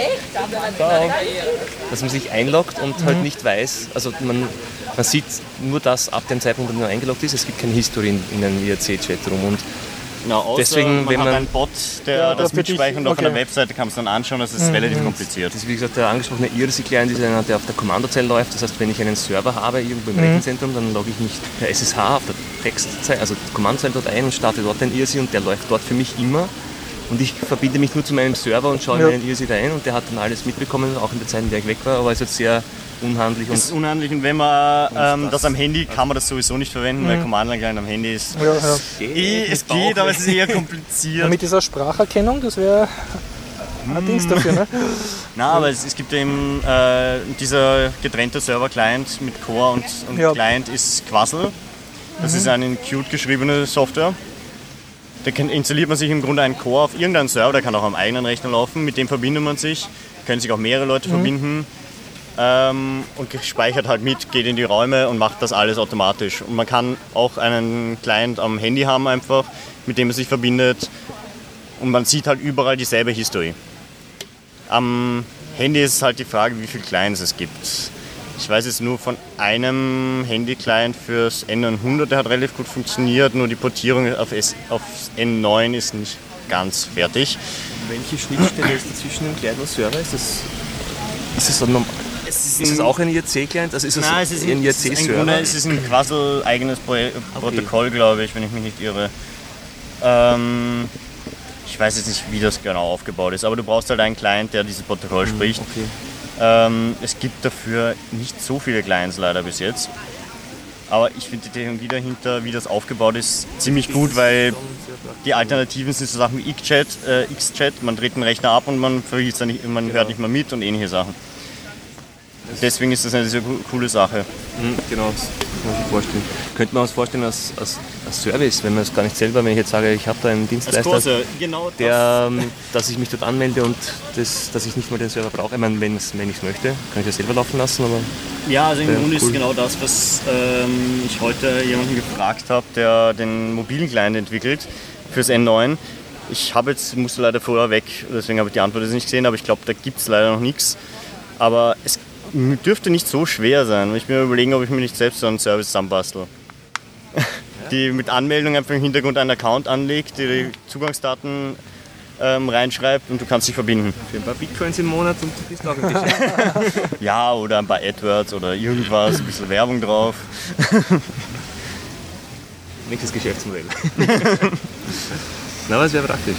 sich einloggt und halt nicht weiß, also man sieht nur das ab dem Zeitpunkt, wo man eingeloggt ist, es gibt keine History in einem IRC-Chatroom und Genau, außer Deswegen, man wenn hat man- einen Bot, der das für dich- mitspeichert und auf okay. einer Webseite kann man es dann anschauen, das ist relativ kompliziert. das ist wie gesagt der angesprochene IRC-Client ist einer, der auf der Kommandozelle läuft. Das heißt, wenn ich einen Server habe irgendwo im Rechenzentrum, dann logge ich mich per SSH auf der Textzeile, also Kommandozelle dort ein und starte dort einen IRC und der läuft dort für mich immer. Und ich verbinde mich nur zu meinem Server und schaue Ja. meinen IRC da ein und der hat dann alles mitbekommen, auch in der Zeit, in der ich weg war, aber es ist jetzt sehr unhandlich Das ist und unhandlich und wenn man das am Handy kann man das sowieso nicht verwenden, weil Command-Line am Handy ist. Ja, ja. Es geht, aber es ist eher kompliziert. Und mit dieser Spracherkennung, das wäre ein Dings dafür, ne? Na, aber es gibt eben dieser getrennte Server-Client mit Core und Ja. Client ist Quassel. Das ist eine in Qt geschriebene Software. Da installiert man sich im Grunde einen Core auf irgendeinen Server, der kann auch am eigenen Rechner laufen, mit dem verbindet man sich, können sich auch mehrere Leute verbinden und speichert halt mit, geht in die Räume und macht das alles automatisch. Und man kann auch einen Client am Handy haben einfach, mit dem man sich verbindet und man sieht halt überall dieselbe History. Am Handy ist halt die Frage, wie viele Clients es gibt. Ich weiß jetzt nur von einem Handy-Client fürs N900, der hat relativ gut funktioniert, nur die Portierung aufs N9 ist nicht ganz fertig. welche Schnittstelle ist dazwischen dem Client und Server? Ist es so normal? Ist es auch ein IRC-Client? Also ist es Nein, es ist ein im Grunde IRC-Server? es ist ein Quassel eigenes Protokoll, glaube ich, wenn ich mich nicht irre. Ich weiß jetzt nicht, wie das genau aufgebaut ist, aber du brauchst halt einen Client, der dieses Protokoll spricht. Okay. Es gibt dafür nicht so viele Clients leider bis jetzt. Aber ich finde die Technologie dahinter, wie das aufgebaut ist, ziemlich gut, weil die Alternativen sind so Sachen wie Xchat, man dreht den Rechner ab und man hört nicht mehr mit und ähnliche Sachen. Deswegen ist das eine sehr coole Sache. Genau, das kann man sich vorstellen. Könnte man uns vorstellen als Service, wenn man es gar nicht selber, wenn ich jetzt sage, ich habe da einen Dienstleister, dass ich mich dort anmelde und dass ich nicht mal den Server brauche. Ich meine, wenn ich es möchte, kann ich das selber laufen lassen. Aber Ja, also im Grunde ist cool. genau das, was ich heute jemanden gefragt habe, der den mobilen Client entwickelt fürs N9. Musste leider vorher weg, deswegen habe ich die Antwort jetzt nicht gesehen, aber ich glaube, da gibt es leider noch nichts. Aber es dürfte nicht so schwer sein. Ich bin mir überlegen, ob ich mir nicht selbst so einen Service zusammenbastel. die mit Anmeldung einfach im Hintergrund einen Account anlegt, die Zugangsdaten reinschreibt und du kannst dich verbinden. Für ein paar Bitcoins im Monat und du bist auch im Tisch. Ja, oder ein paar AdWords oder irgendwas, ein bisschen Werbung drauf. Nächstes Geschäftsmodell. Na, aber es wäre praktisch.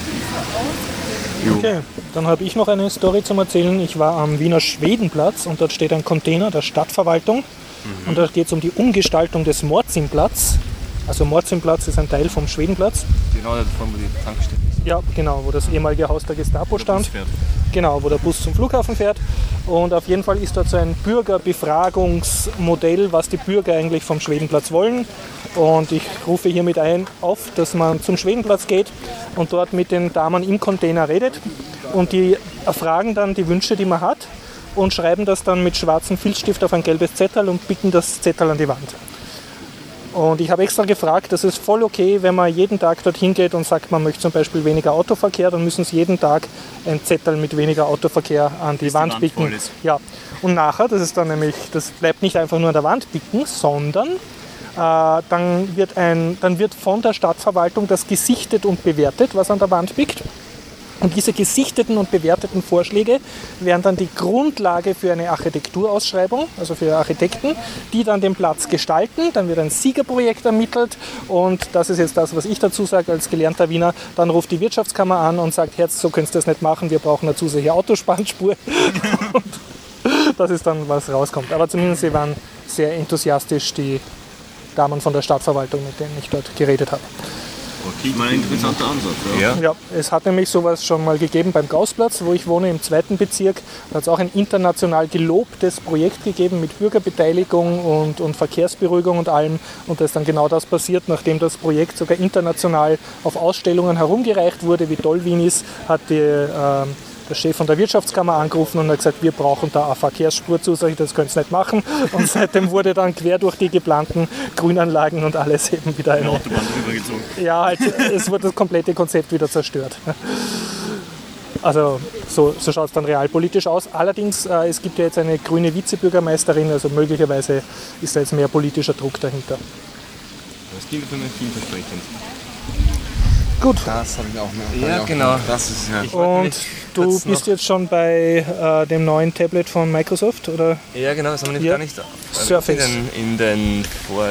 Okay, dann habe ich noch eine Story zum Erzählen. Ich war am Wiener Schwedenplatz und dort steht ein Container der Stadtverwaltung. Und da geht es um die Umgestaltung des Morzimplatz. Also Morzimplatz ist ein Teil vom Schwedenplatz. Genau, davon, wo die Tankstelle ist. Ja, genau, wo das ehemalige Haus der Gestapo stand. Genau, wo der Bus zum Flughafen fährt. Und auf jeden Fall ist dort so ein Bürgerbefragungsmodell, was die Bürger eigentlich vom Schwedenplatz wollen. Und ich rufe hiermit auf, dass man zum Schwedenplatz geht und dort mit den Damen im Container redet. Und die erfragen dann die Wünsche, die man hat und schreiben das dann mit schwarzem Filzstift auf ein gelbes Zettel und picken das Zettel an die Wand. Und ich habe extra gefragt, das ist voll okay, wenn man jeden Tag dorthin geht und sagt, man möchte zum Beispiel weniger Autoverkehr, dann müssen sie jeden Tag ein Zettel mit weniger Autoverkehr an die Wand picken. Ja. Und nachher, das bleibt nicht einfach nur an der Wand picken, sondern dann wird von der Stadtverwaltung das gesichtet und bewertet, was an der Wand pickt. Und diese gesichteten und bewerteten Vorschläge wären dann die Grundlage für eine Architekturausschreibung, also für Architekten, die dann den Platz gestalten. Dann wird ein Siegerprojekt ermittelt und das ist jetzt das, was ich dazu sage als gelernter Wiener. Dann ruft die Wirtschaftskammer an und sagt, Herz, so könnt ihr das nicht machen, wir brauchen eine zusätzliche Autospanspur. Und das ist dann, was rauskommt. Aber zumindest sie waren sehr enthusiastisch, die Damen von der Stadtverwaltung, mit denen ich dort geredet habe. Okay, mal ein interessanter Ansatz. Ja. Ja, es hat nämlich sowas schon mal gegeben beim Gaußplatz, wo ich wohne, im 2. Bezirk. Da hat es auch ein international gelobtes Projekt gegeben mit Bürgerbeteiligung und Verkehrsberuhigung und allem. Und da ist dann genau das passiert, nachdem das Projekt sogar international auf Ausstellungen herumgereicht wurde, wie toll Wien ist, hat der Chef von der Wirtschaftskammer angerufen und hat gesagt, wir brauchen da eine Verkehrsspur zusätzlich, das könnt ihr nicht machen. Und seitdem wurde dann quer durch die geplanten Grünanlagen und alles eben wieder eine Autobahn rübergezogen. Ja, halt, es wurde das komplette Konzept wieder zerstört. Also so schaut es dann realpolitisch aus. Allerdings, es gibt ja jetzt eine grüne Vizebürgermeisterin, also möglicherweise ist da jetzt mehr politischer Druck dahinter. Das klingt für mich vielversprechend. Gut. Das habe ich auch mehr. Ja, genau. Das ist ja. Und du bist jetzt schon bei dem neuen Tablet von Microsoft, oder? Ja, genau, das haben wir nicht Ja. gar nicht Surface. in den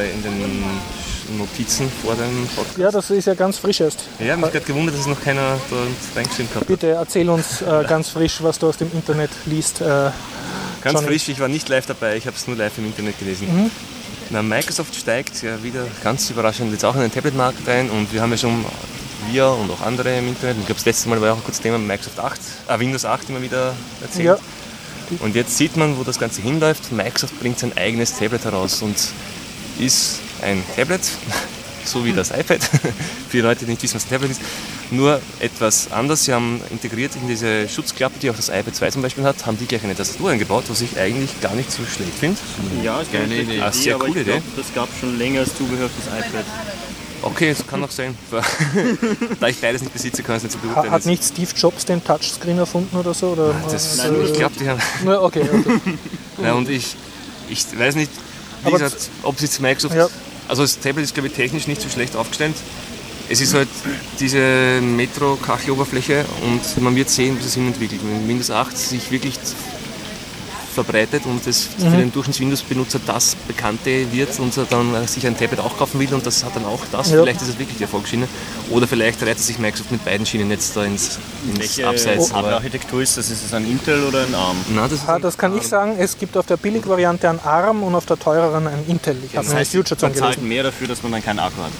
Notizen vor dem Podcast. Ja, das ist ja ganz frisch erst. Ja, mich gerade gewundert, dass es noch keiner da reingeschrieben hat. Bitte erzähl uns ganz frisch, was du aus dem Internet liest. Ganz Johnny. frisch, ich war nicht live dabei, ich habe es nur live im Internet gelesen. Na, Microsoft steigt ja wieder ganz überraschend jetzt auch in den Tablet-Markt ein und wir haben ja schon wir und auch andere im Internet, ich glaube das letzte Mal war ja auch ein kurzes Thema Windows 8 immer wieder erzählt. Ja. Und jetzt sieht man, wo das Ganze hinläuft. Microsoft bringt sein eigenes Tablet heraus und ist ein Tablet, so wie das iPad, für die Leute, die nicht wissen, was ein Tablet ist, nur etwas anders. Sie haben integriert in diese Schutzklappe, die auch das iPad 2 zum Beispiel hat, haben die gleich eine Tastatur eingebaut, was ich eigentlich gar nicht so schlecht finde. Ja, ist Geile Idee. eine Sehr aber coole ich glaub, Idee. das gab schon länger als Zubehör fürs iPad. Okay, das kann auch sein. Da ich beides nicht besitze, kann ich es nicht so beurteilen. Hat nicht Steve Jobs den Touchscreen erfunden oder so? Oder? Ich glaube, die haben... Ja, okay. Ja, und ich weiß nicht, wie Aber gesagt, ob es jetzt Microsoft... Ja. Also das Tablet ist, glaube ich, technisch nicht so schlecht aufgestellt. Es ist halt diese Metro-Kacheloberfläche und man wird sehen, wie es sich entwickelt. Wenn Windows 8 sich wirklich verbreitet und es für den Durchschnitts-Windows-Benutzer das Bekannte wird und er dann sich ein Tablet auch kaufen will und das hat dann auch das, Ja. vielleicht ist es wirklich die Erfolgsschiene. Oder vielleicht reitet sich Microsoft mit beiden Schienen jetzt da ins Abseits. Aber Architektur ist das? Ist es ein Intel oder ein ARM? na, das ist Das kann ich sagen, es gibt auf der Billig-Variante ein ARM und auf der teureren ein Intel. Ich habe eine Future man zahlt gelesen, mehr dafür, dass man dann keinen Akku hat.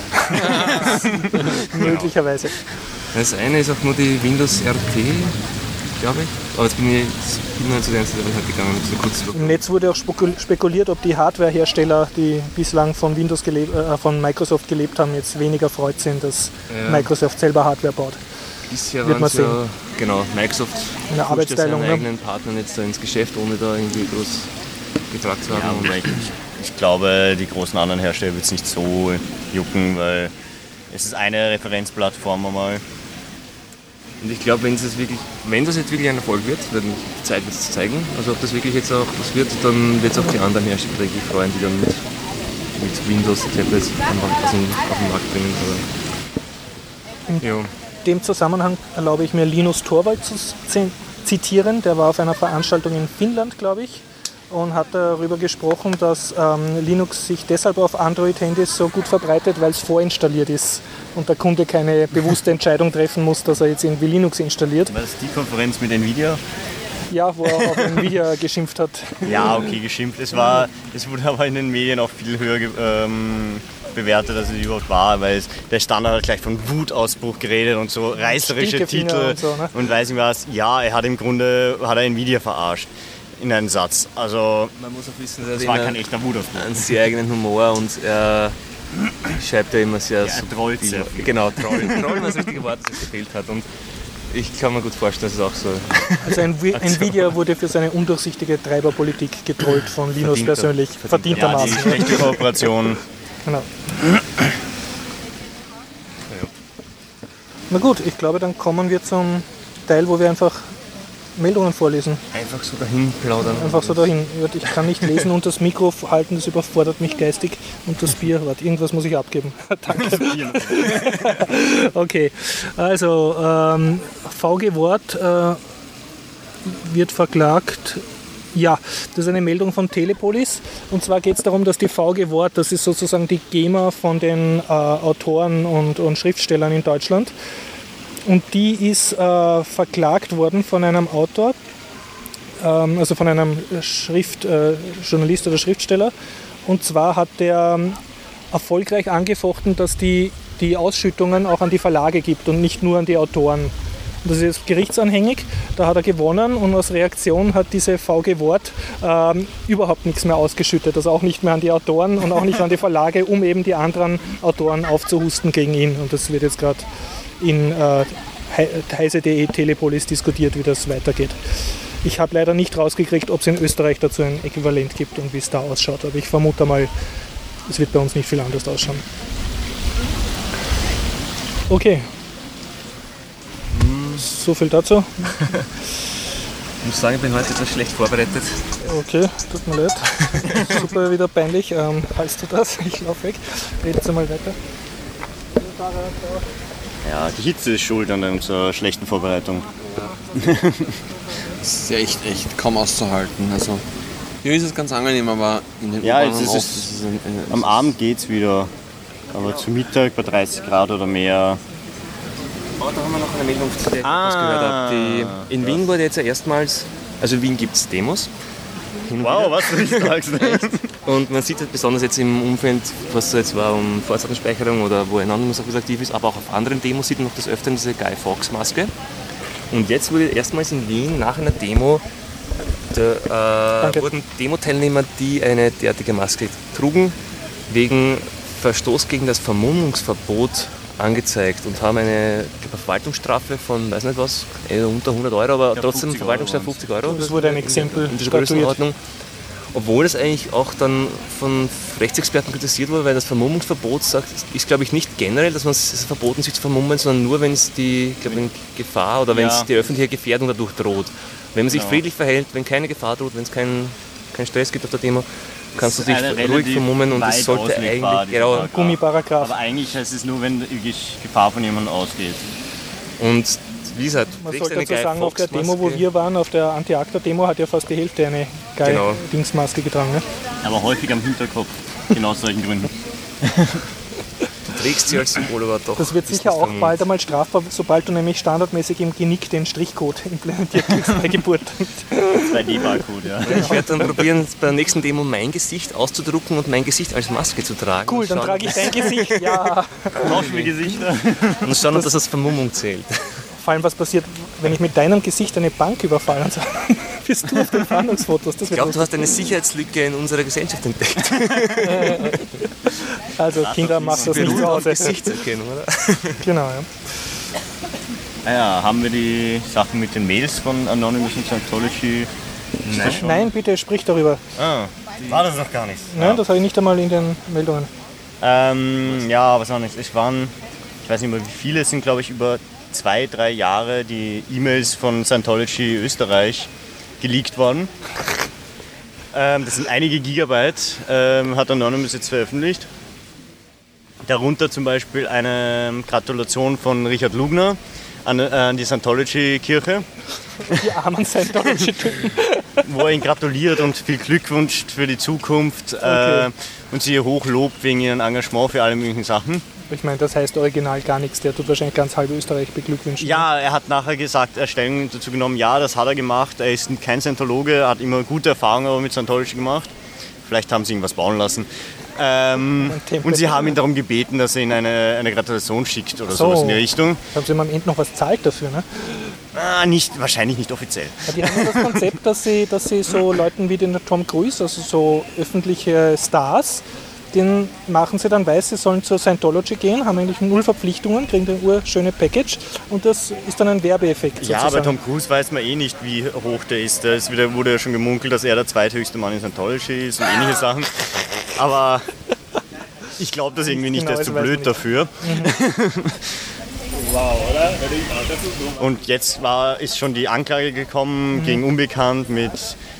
möglicherweise. Das eine ist auch nur die Windows RT, glaube ich. Aber jetzt bin ich nur zu der Installation gegangen und so kurz Im Netz wurde auch spekuliert, ob die Hardwarehersteller, die bislang von von Microsoft gelebt haben, jetzt weniger freut sind, dass Ja. Microsoft selber Hardware baut. Bisher Wird waren man es ja, genau, Microsoft In der pusht Arbeitsteilung, seinen ne? eigenen Partnern jetzt da ins Geschäft, ohne da irgendwie groß gefragt zu haben. Ja, Und wobei ich glaube, die großen anderen Hersteller wird es nicht so jucken, weil es ist eine Referenzplattform einmal. Und ich glaube, wenn das jetzt wirklich ein Erfolg wird, dann die Zeit wird es zeigen. Also ob das wirklich jetzt auch was wird, dann wird es auch die anderen Hersteller freuen, die dann mit Windows die Tablets auf den Markt bringen. In dem Zusammenhang erlaube ich mir Linus Torvald zu zitieren. Der war auf einer Veranstaltung in Finnland, glaube ich, und hat darüber gesprochen, dass Linux sich deshalb auf Android-Handys so gut verbreitet, weil es vorinstalliert ist und der Kunde keine bewusste Entscheidung treffen muss, dass er jetzt irgendwie Linux installiert. War das die Konferenz mit Nvidia? Ja, wo er auf Nvidia geschimpft hat. Ja, okay, geschimpft. Es wurde aber in den Medien auch viel höher bewertet, als es überhaupt war, weil der Standard hat gleich von Wutausbruch geredet und so reißerische Titel und so, ne? Und weiß nicht was. Ja, er hat im Grunde Nvidia verarscht in einem Satz. Also man muss auch wissen, das war kein echter Wutausbruch. Einen sehr eigenen Humor und er schreibt ja immer sehr trollt sehr viel. Genau, trollen war das richtige Wort, das gefehlt hat. Und ich kann mir gut vorstellen, dass es auch so. Also Nvidia wurde für seine undurchsichtige Treiberpolitik getrollt von Linus persönlich, verdientermaßen. Ja, die schlechte Kooperation. Genau. Na gut, ich glaube, dann kommen wir zum Teil, wo wir einfach Meldungen vorlesen. Einfach so dahin plaudern. Einfach so dahin. Ich kann nicht lesen und das Mikro halten, das überfordert mich geistig. Und das Bier, warte, irgendwas muss ich abgeben. Danke. Okay, also VG Wort wird verklagt. Ja, das ist eine Meldung von Telepolis. Und zwar geht es darum, dass die VG Wort, das ist sozusagen die GEMA von den Autoren und Schriftstellern in Deutschland. Und die ist verklagt worden von einem Autor, also von einem Journalist oder Schriftsteller. Und zwar hat der erfolgreich angefochten, dass die Ausschüttungen auch an die Verlage gibt und nicht nur an die Autoren. Das ist jetzt gerichtsanhängig, da hat er gewonnen und als Reaktion hat diese VG Wort überhaupt nichts mehr ausgeschüttet, also auch nicht mehr an die Autoren und auch nicht an die Verlage, um eben die anderen Autoren aufzuhusten gegen ihn. Und das wird jetzt gerade in heise.de Telepolis diskutiert, wie das weitergeht. Ich habe leider nicht rausgekriegt, ob es in Österreich dazu ein Äquivalent gibt und wie es da ausschaut, aber ich vermute mal, es wird bei uns nicht viel anders ausschauen. Okay. So viel dazu. Ich muss sagen, ich bin heute etwas schlecht vorbereitet. Okay, tut mir leid. Super, wieder peinlich. Halst du das? Ich laufe weg. Redet mal weiter. Ja, die Hitze ist schuld an unserer schlechten Vorbereitung. Das ist ja echt kaum auszuhalten. Also, hier ist es ganz angenehm, aber in den ja, U-Bahnen jetzt ist es am Abend geht's wieder. Aber zu Mittag bei 30 Grad oder mehr. Oh, da haben wir noch eine Meldung, die ich gehört habe. In Wien wurde jetzt ja erstmals, also in Wien gibt es Demos. Wow, was du nicht sagst. Und man sieht halt besonders jetzt im Umfeld, was so jetzt war um Vorratsdatenspeicherung oder wo Anonymous auch aktiv ist, aber auch auf anderen Demos sieht man noch des Öfteren diese Guy Fawkes Maske. Und jetzt wurde erstmals in Wien nach einer Demo wurden Demo-Teilnehmer, die eine derartige Maske trugen, wegen Verstoß gegen das Vermummungsverbot angezeigt und haben eine Verwaltungsstrafe von, weiß nicht was, unter 100 Euro, aber ja, trotzdem Verwaltungsstrafe 50 Euro. Das wurde ein Exempel in dieser Größenordnung. Obwohl es eigentlich auch dann von Rechtsexperten kritisiert wurde, weil das Vermummungsverbot sagt, ist glaube ich nicht generell, dass man es verboten sich zu vermummen, sondern nur, wenn es die Gefahr oder wenn es die öffentliche Gefährdung dadurch droht. Wenn man sich friedlich verhält, wenn keine Gefahr droht, wenn es keinen Stress gibt auf der Demo, kannst du dich ruhig vermummen und das sollte eigentlich genau Gummiparagraf. Aber eigentlich heißt es nur, wenn wirklich Gefahr von jemandem ausgeht. Und wie gesagt, man sollte dazu sagen, auf der Demo, wo wir waren, auf der Anti-ACTA-Demo, hat ja fast die Hälfte eine geile Dingsmaske getragen. Ne? Aber häufig am Hinterkopf, genau aus solchen Gründen. Du trägst sie als Symbol, aber doch. Das wird sicher auch bald einmal strafbar, sobald du nämlich standardmäßig im Genick den Strichcode implementiert kriegst bei Geburt. 2D-Barcode, ja. Ich werde dann probieren, bei der nächsten Demo mein Gesicht auszudrucken und mein Gesicht als Maske zu tragen. Cool, dann trage ich dein Gesicht, ja. Tauschen wir Gesichter. Und schauen, ob das als Vermummung zählt. Vor allem, was passiert, wenn ich mit deinem Gesicht eine Bank überfalle und so. Bist du auf den Fahndungsfotos? Ich glaube, du hast eine Sicherheitslücke in unserer Gesellschaft entdeckt. Also Kinder, macht das nicht zu Hause. Gesichtserkennung, oder? Genau, ja. Ja, haben wir die Sachen mit den Mails von Anonymous und Scientology? Nein, bitte sprich darüber. War das noch gar nicht? Nein, das habe ich nicht einmal in den Meldungen. Ja, was auch nicht. Ich weiß nicht mehr, wie viele, es sind glaube ich über 2-3 Jahre die E-Mails von Scientology Österreich geleakt worden. Das sind einige Gigabyte, hat Anonymous jetzt veröffentlicht. Darunter zum Beispiel eine Gratulation von Richard Lugner an die Scientology-Kirche. Die armen Scientology-Typen. Wo er ihn gratuliert und viel Glück wünscht für die Zukunft und sie hochlobt wegen ihrem Engagement für alle möglichen Sachen. Ich meine, das heißt original gar nichts. Der tut wahrscheinlich ganz halb Österreich beglückwünschen. Ja, er hat nachher gesagt, er hat Stellung dazu genommen, ja, das hat er gemacht. Er ist kein Scientologe, hat immer gute Erfahrungen aber mit Scientology gemacht. Vielleicht haben sie irgendwas bauen lassen. Und sie haben ihn darum gebeten, dass er ihnen eine Gratulation schickt oder sowas in die Richtung. Haben sie ihm am Ende noch was zahlt dafür, ne? Wahrscheinlich nicht offiziell. Ja, die haben ja das Konzept, dass sie so Leuten wie den Tom Cruise, also so öffentliche Stars, den machen sie dann weiß, sie sollen zur Scientology gehen, haben eigentlich null Verpflichtungen, kriegen ein urschöne Package und das ist dann ein Werbeeffekt sozusagen. Ja, bei Tom Cruise weiß man eh nicht, wie hoch der ist. Da wurde ja schon gemunkelt, dass er der zweithöchste Mann in Scientology ist und ähnliche Sachen. Aber ich glaube das irgendwie nicht, der ist zu blöd dafür. Wow, oder? Und jetzt ist schon die Anklage gekommen gegen Unbekannt mit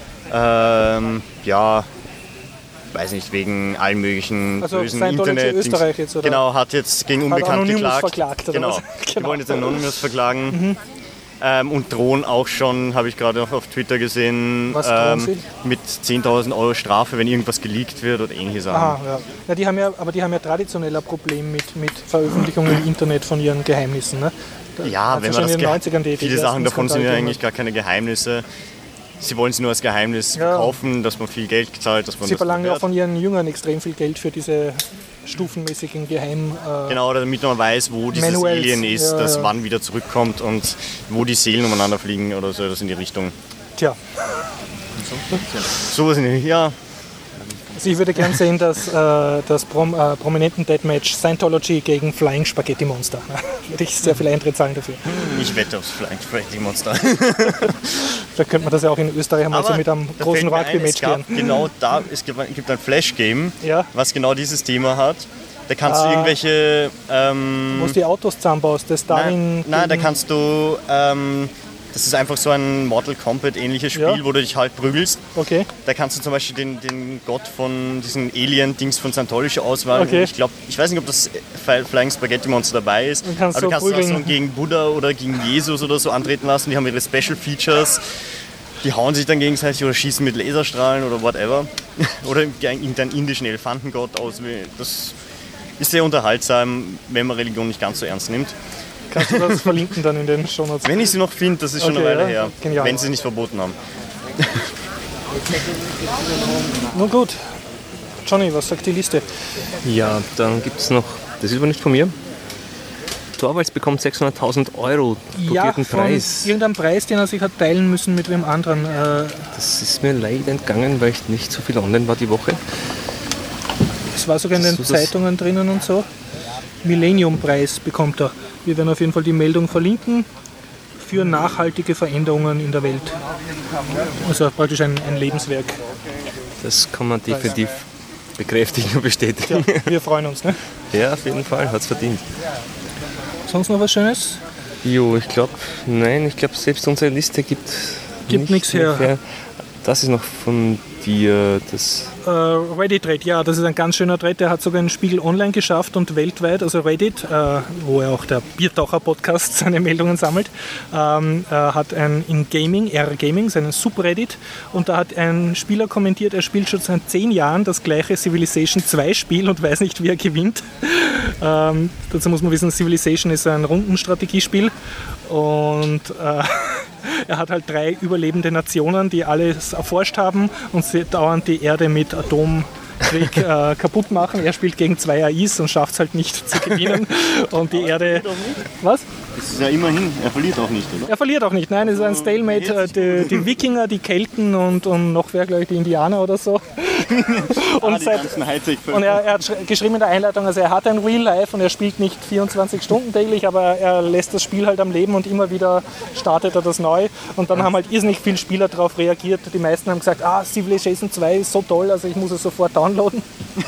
weiß nicht, wegen allen möglichen bösen Internet. Österreich jetzt, oder? Genau, hat jetzt gegen Unbekannt verklagt. Oder genau. Die wollen jetzt Anonymous verklagen. Und drohen auch schon, habe ich gerade auch auf Twitter gesehen, mit 10.000 Euro Strafe, wenn irgendwas geleakt wird oder ähnliche Sachen. Ja. Ja, die haben ja traditionell ein Problem mit Veröffentlichung im Internet von ihren Geheimnissen. Ne? Ja, wenn man das 90ern viele Sachen davon sind ja eigentlich gar keine Geheimnisse. Sie wollen sie nur als Geheimnis verkaufen, dass man viel Geld zahlt. Sie verlangen ja von ihren Jüngern extrem viel Geld für diese stufenmäßigen Geheim... genau, damit man weiß, wo dieses Manuals, Alien ist, wann wieder zurückkommt und wo die Seelen umeinander fliegen oder so, das in die Richtung. Tja. Sowas in die ja. Also ich würde gern sehen, dass das prominenten Deathmatch Scientology gegen Flying Spaghetti Monster. Da würde ich sehr viel Eintritt zahlen dafür. Ich wette aufs Flying Spaghetti Monster. Vielleicht könnte man das ja auch in Österreich mal so mit einem großen Rugby-Match gehen. Genau da, es gibt ein Flash-Game, was genau dieses Thema hat. Da kannst du irgendwelche... wo du die Autos zusammenbaust, das darin... Nein, da kannst du... das ist einfach so ein Mortal Kombat-ähnliches Spiel, wo du dich halt prügelst. Okay. Da kannst du zum Beispiel den Gott von diesen Alien-Dings von Scientology auswählen. Okay. Ich weiß nicht, ob das Flying Spaghetti Monster dabei ist. Aber du kannst auch so gegen Buddha oder gegen Jesus oder so antreten lassen. Die haben ihre Special Features. Die hauen sich dann gegenseitig oder schießen mit Laserstrahlen oder whatever. Oder irgendeinen indischen Elefantengott aus. Das ist sehr unterhaltsam, wenn man Religion nicht ganz so ernst nimmt. Kannst du das verlinken dann in den Shownotes? Wenn ich sie noch finde, das ist schon eine Weile her. Genial. Wenn sie es nicht verboten haben. Nun gut. Johnny, was sagt die Liste? Ja, dann gibt es noch, das ist aber nicht von mir. Torvalds bekommt 600.000 Euro dotierten Preis. Irgendein Preis, den er sich hat teilen müssen mit wem anderen. Das ist mir leider entgangen, weil ich nicht so viel online war die Woche. Es war sogar in den Zeitungen drinnen und so. Millennium-Preis bekommt er. Wir werden auf jeden Fall die Meldung verlinken für nachhaltige Veränderungen in der Welt. Also praktisch ein Lebenswerk. Das kann man definitiv bekräftigen und bestätigen. Ja, wir freuen uns, ne? Ja, auf jeden Fall, hat es verdient. Sonst noch was Schönes? Jo, ich glaube, selbst unsere Liste gibt nichts her. Das ist noch von dir, das... Reddit-Thread, ja, das ist ein ganz schöner Thread, der hat sogar einen Spiegel Online geschafft und weltweit, also Reddit, wo er auch der Biertaucher-Podcast seine Meldungen sammelt, hat in Gaming, R-Gaming, seinen Subreddit, und da hat ein Spieler kommentiert, er spielt schon seit 10 Jahren das gleiche Civilization 2 Spiel und weiß nicht, wie er gewinnt. Dazu muss man wissen, Civilization ist ein Rundenstrategiespiel und er hat halt 3 überlebende Nationen, die alles erforscht haben und sie dauernd die Erde mit Atomkrieg kaputt machen. Er spielt gegen 2 AIs und schafft es halt nicht zu gewinnen. Und die Erde... Was? Das ist ja immerhin, er verliert auch nicht, oder? Er verliert auch nicht, nein, es ist ein Stalemate. Die Wikinger, die Kelten und noch wer, glaube ich, die Indianer oder so. Und er hat geschrieben in der Einleitung, also er hat ein Real Life und er spielt nicht 24 Stunden täglich, aber er lässt das Spiel halt am Leben und immer wieder startet er das neu. Und dann haben halt irrsinnig viele Spieler darauf reagiert. Die meisten haben gesagt, Civilization 2 ist so toll, also ich muss es sofort downloaden.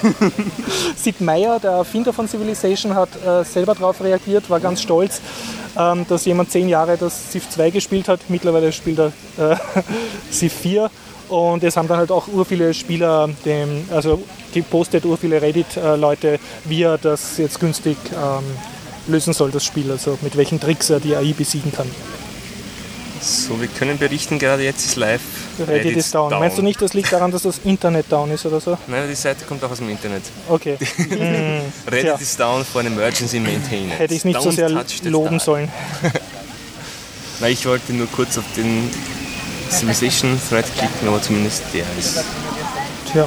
Sid Meier, der Erfinder von Civilization, hat selber darauf reagiert, war ganz stolz, dass jemand 10 Jahre das Civ 2 gespielt hat. Mittlerweile spielt er Civ 4. Und es haben dann halt auch viele Spieler, gepostet, viele Reddit-Leute, wie er das jetzt günstig lösen soll, das Spiel, also mit welchen Tricks er die AI besiegen kann. So, wir können berichten, gerade jetzt ist live. Reddit ist down. Meinst du nicht, das liegt daran, dass das Internet down ist oder so? Nein, die Seite kommt auch aus dem Internet. Okay. Reddit is down for an emergency maintenance. Hätte ich nicht so sehr loben sollen. Na, ich wollte nur kurz auf den Civilization Thread klicken, aber zumindest der ist down.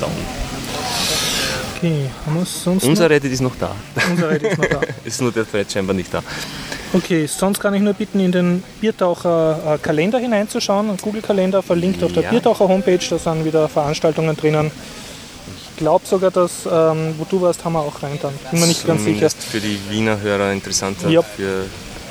Okay, haben wir sonst Unser Reddit ist noch da. Unser Reddit ist noch da. Ist nur der Thread scheinbar nicht da. Okay, sonst kann ich nur bitten, in den Biertaucher Kalender hineinzuschauen. Ein Google-Kalender verlinkt auf der Biertaucher Homepage, da sind wieder Veranstaltungen drinnen. Ich glaube sogar, dass, wo du warst, haben wir auch rein dann. Bin mir nicht ganz sicher. Für die Wiener Hörer interessanter. Ja. Für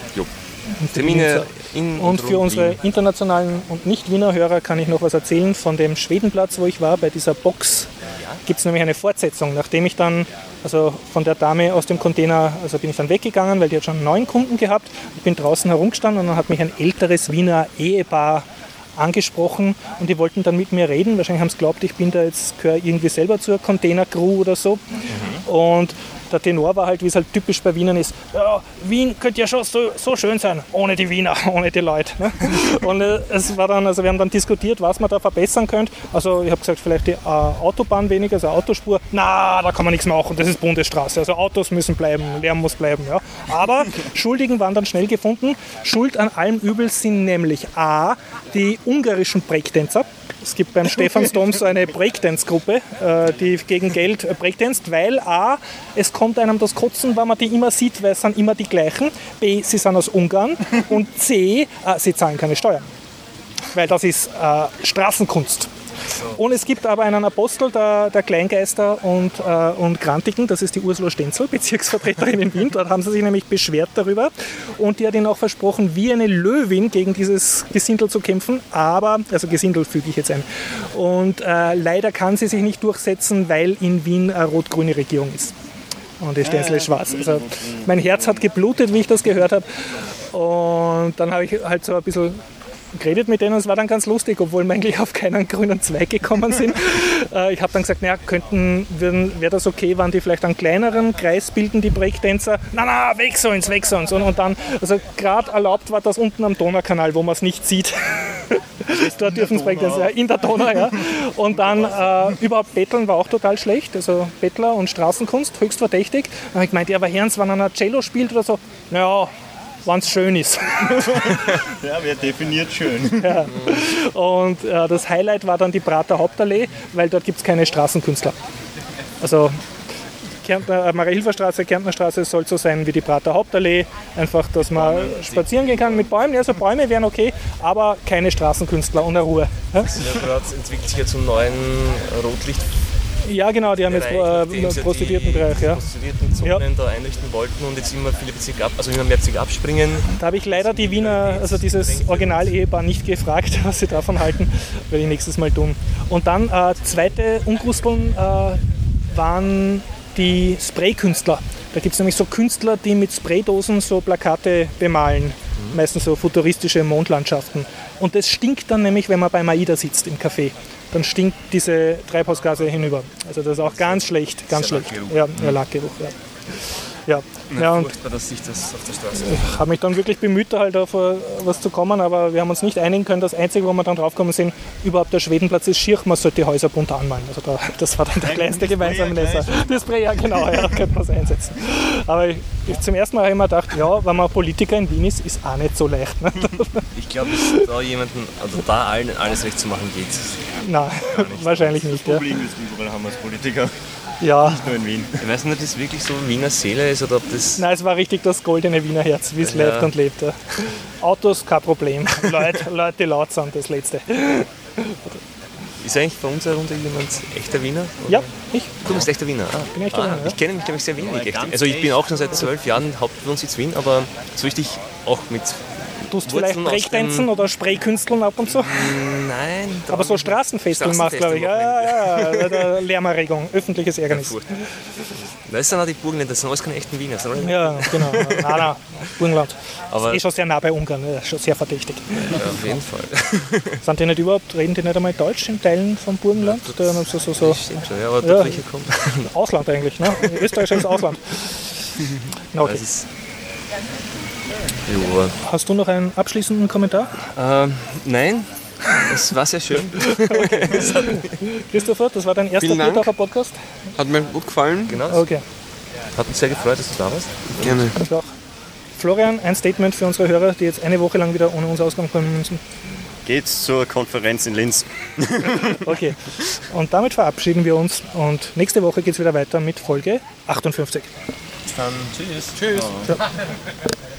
Termine in und für unsere Wien. internationalen und Nicht-Wiener Hörer kann ich noch was erzählen von dem Schwedenplatz, wo ich war, bei dieser Box. Gibt es nämlich eine Fortsetzung, nachdem ich dann, also von der Dame aus dem Container, also bin ich dann weggegangen, weil die hat schon einen neuen Kunden gehabt. Ich bin draußen herumgestanden und dann hat mich ein älteres Wiener Ehepaar angesprochen und die wollten dann mit mir reden. Wahrscheinlich haben sie geglaubt, ich bin da jetzt, gehöre irgendwie selber zur Container-Crew oder so. Und der Tenor war halt, wie es halt typisch bei Wienern ist, ja, Wien könnte ja schon so schön sein, ohne die Wiener, ohne die Leute. Ne? Und es war dann, also wir haben dann diskutiert, was man da verbessern könnte. Also ich habe gesagt, vielleicht die Autobahn weniger, also Autospur. Na, da kann man nichts machen, das ist Bundesstraße. Also Autos müssen bleiben, Lärm muss bleiben. Ja. Aber Schuldigen waren dann schnell gefunden. Schuld an allem Übel sind nämlich A, die ungarischen Breakdancer. Es gibt beim Stephansdom so eine Breakdance-Gruppe, die gegen Geld breakdanzt, weil A, es kommt einem das Kotzen, wenn man die immer sieht, weil es sind immer die gleichen. B, sie sind aus Ungarn. Und C, sie zahlen keine Steuern. Weil das ist Straßenkunst. Und es gibt aber einen Apostel der Kleingeister und Grantigen, das ist die Ursula Stenzel, Bezirksvertreterin in Wien. Dort haben sie sich nämlich beschwert darüber. Und die hat ihnen auch versprochen, wie eine Löwin gegen dieses Gesindel zu kämpfen. Aber, also Gesindel füge ich jetzt ein. Und leider kann sie sich nicht durchsetzen, weil in Wien eine rot-grüne Regierung ist. Und die Stenzel ist schwarz. Also mein Herz hat geblutet, wie ich das gehört habe. Und dann habe ich halt so ein bisschen geredet mit denen, es war dann ganz lustig, obwohl wir eigentlich auf keinen grünen Zweig gekommen sind. Ich habe dann gesagt, naja, wäre das okay, wenn die vielleicht einen kleineren Kreis bilden, die Breakdancer? Na, weg sollen's. Und dann, also gerade erlaubt war das unten am Donaukanal, wo man es nicht sieht. Dort dürfen es Breakdancer, in der Donau, ja. Und dann überhaupt Betteln war auch total schlecht, also Bettler und Straßenkunst, höchst verdächtig. Dann habe ich gemeint, ja, aber Herrens, wenn einer Cello spielt oder so, naja, wenn es schön ist. Ja, wer definiert schön? Ja. Und das Highlight war dann die Prater Hauptallee, weil dort gibt es keine Straßenkünstler. Also Maria-Hilfer-Straße, Kärntnerstraße soll so sein wie die Prater Hauptallee. Einfach, dass man spazieren gehen kann mit Bäumen. Also Bäume wären okay, aber keine Straßenkünstler und eine Ruhe. Ja? Ja, gerade entwickelt sich ja zum neuen Rotlicht. Ja, genau, die haben jetzt Prostituiertenbereich. Ja. Prostituiertenzonen da einrichten wollten und jetzt immer mehr Bezirke abspringen. Da habe ich leider die Wiener, also dieses Original-Ehepaar nicht gefragt, was sie davon halten, werde ich nächstes Mal tun. Und dann zweite Ungrusteln waren die Spraykünstler. Da gibt es nämlich so Künstler, die mit Spraydosen so Plakate bemalen, meistens so futuristische Mondlandschaften. Und das stinkt dann nämlich, wenn man bei Maida sitzt im Café. Dann stinkt diese Treibhausgase hinüber. Also das ist auch ganz schlecht, ganz schlecht. Ja, Lackgeruch, ja. Ja, und dass sich das auf der Straße ich habe mich dann wirklich bemüht, da halt auf was zu kommen, aber wir haben uns nicht einigen können. Das Einzige, wo wir dann draufgekommen sind, überhaupt der Schwedenplatz ist schier, man sollte die Häuser bunt anmalen. Also das war dann der kleinste gemeinsame Nenner. Das Spray, ja genau, ja, könnte man es einsetzen. Aber ich zum ersten Mal habe ich mir gedacht, ja, wenn man Politiker in Wien ist auch nicht so leicht. Ne? Ich glaube, dass da jemanden, also da allen alles recht zu machen geht. Nein, wahrscheinlich nicht. Das Problem ist, überall haben wir als Politiker. Ja. Nicht nur in Wien. Ich weiß nicht, ob das wirklich so Wiener Seele ist oder ob das... Nein, es war richtig das goldene Wiener Herz, wie es lebt und lebt. Ja. Autos kein Problem, Leute, die laut sind, das Letzte. Ist eigentlich bei uns Runde jemand echter Wiener? Oder? Ja, ich. Du bist echter Wiener? Bin echter Wiener, ja. Ich kenne mich, glaube ich, sehr wenig. Also ich bin auch schon seit 12 Jahren Hauptwohnsitz Wien, aber so richtig auch mit... Tust du vielleicht Breakdancen oder Spraykünsteln ab und so? Nein. Aber so Straßenfesteln machst, glaube ich. Ja, Lärmerregung, öffentliches Ärgernis. Das sind auch die Burgenländer, das sind alles keine echten Wiener. Sondern Ja, genau. Nein, Burgenland. Aber- Ist eh schon sehr nah bei Ungarn, ne? Schon sehr verdächtig. ja, auf jeden Fall. Sind die nicht überhaupt, reden die nicht einmal Deutsch in Teilen vom Burgenland? Da so Stimmt schon, ja, aber Ja. dort kommt. Ausland eigentlich, ne? Österreich ist Ausland. Na, okay. Das ist. Ja. Hast du noch einen abschließenden Kommentar? Nein, es war sehr schön. Christopher, das war dein erster Vielen Dank. Biertaucher Podcast? Hat mir gut gefallen. Genau. Okay, Hat uns sehr gefreut, dass du da warst. Gerne. ich auch. Florian, ein Statement für unsere Hörer, die jetzt eine Woche lang wieder ohne uns auskommen können müssen. Geht's zur Konferenz in Linz. Okay, und damit verabschieden wir uns und nächste Woche geht es wieder weiter mit Folge 58. Bis dann. Tschüss. Tschüss. Ja.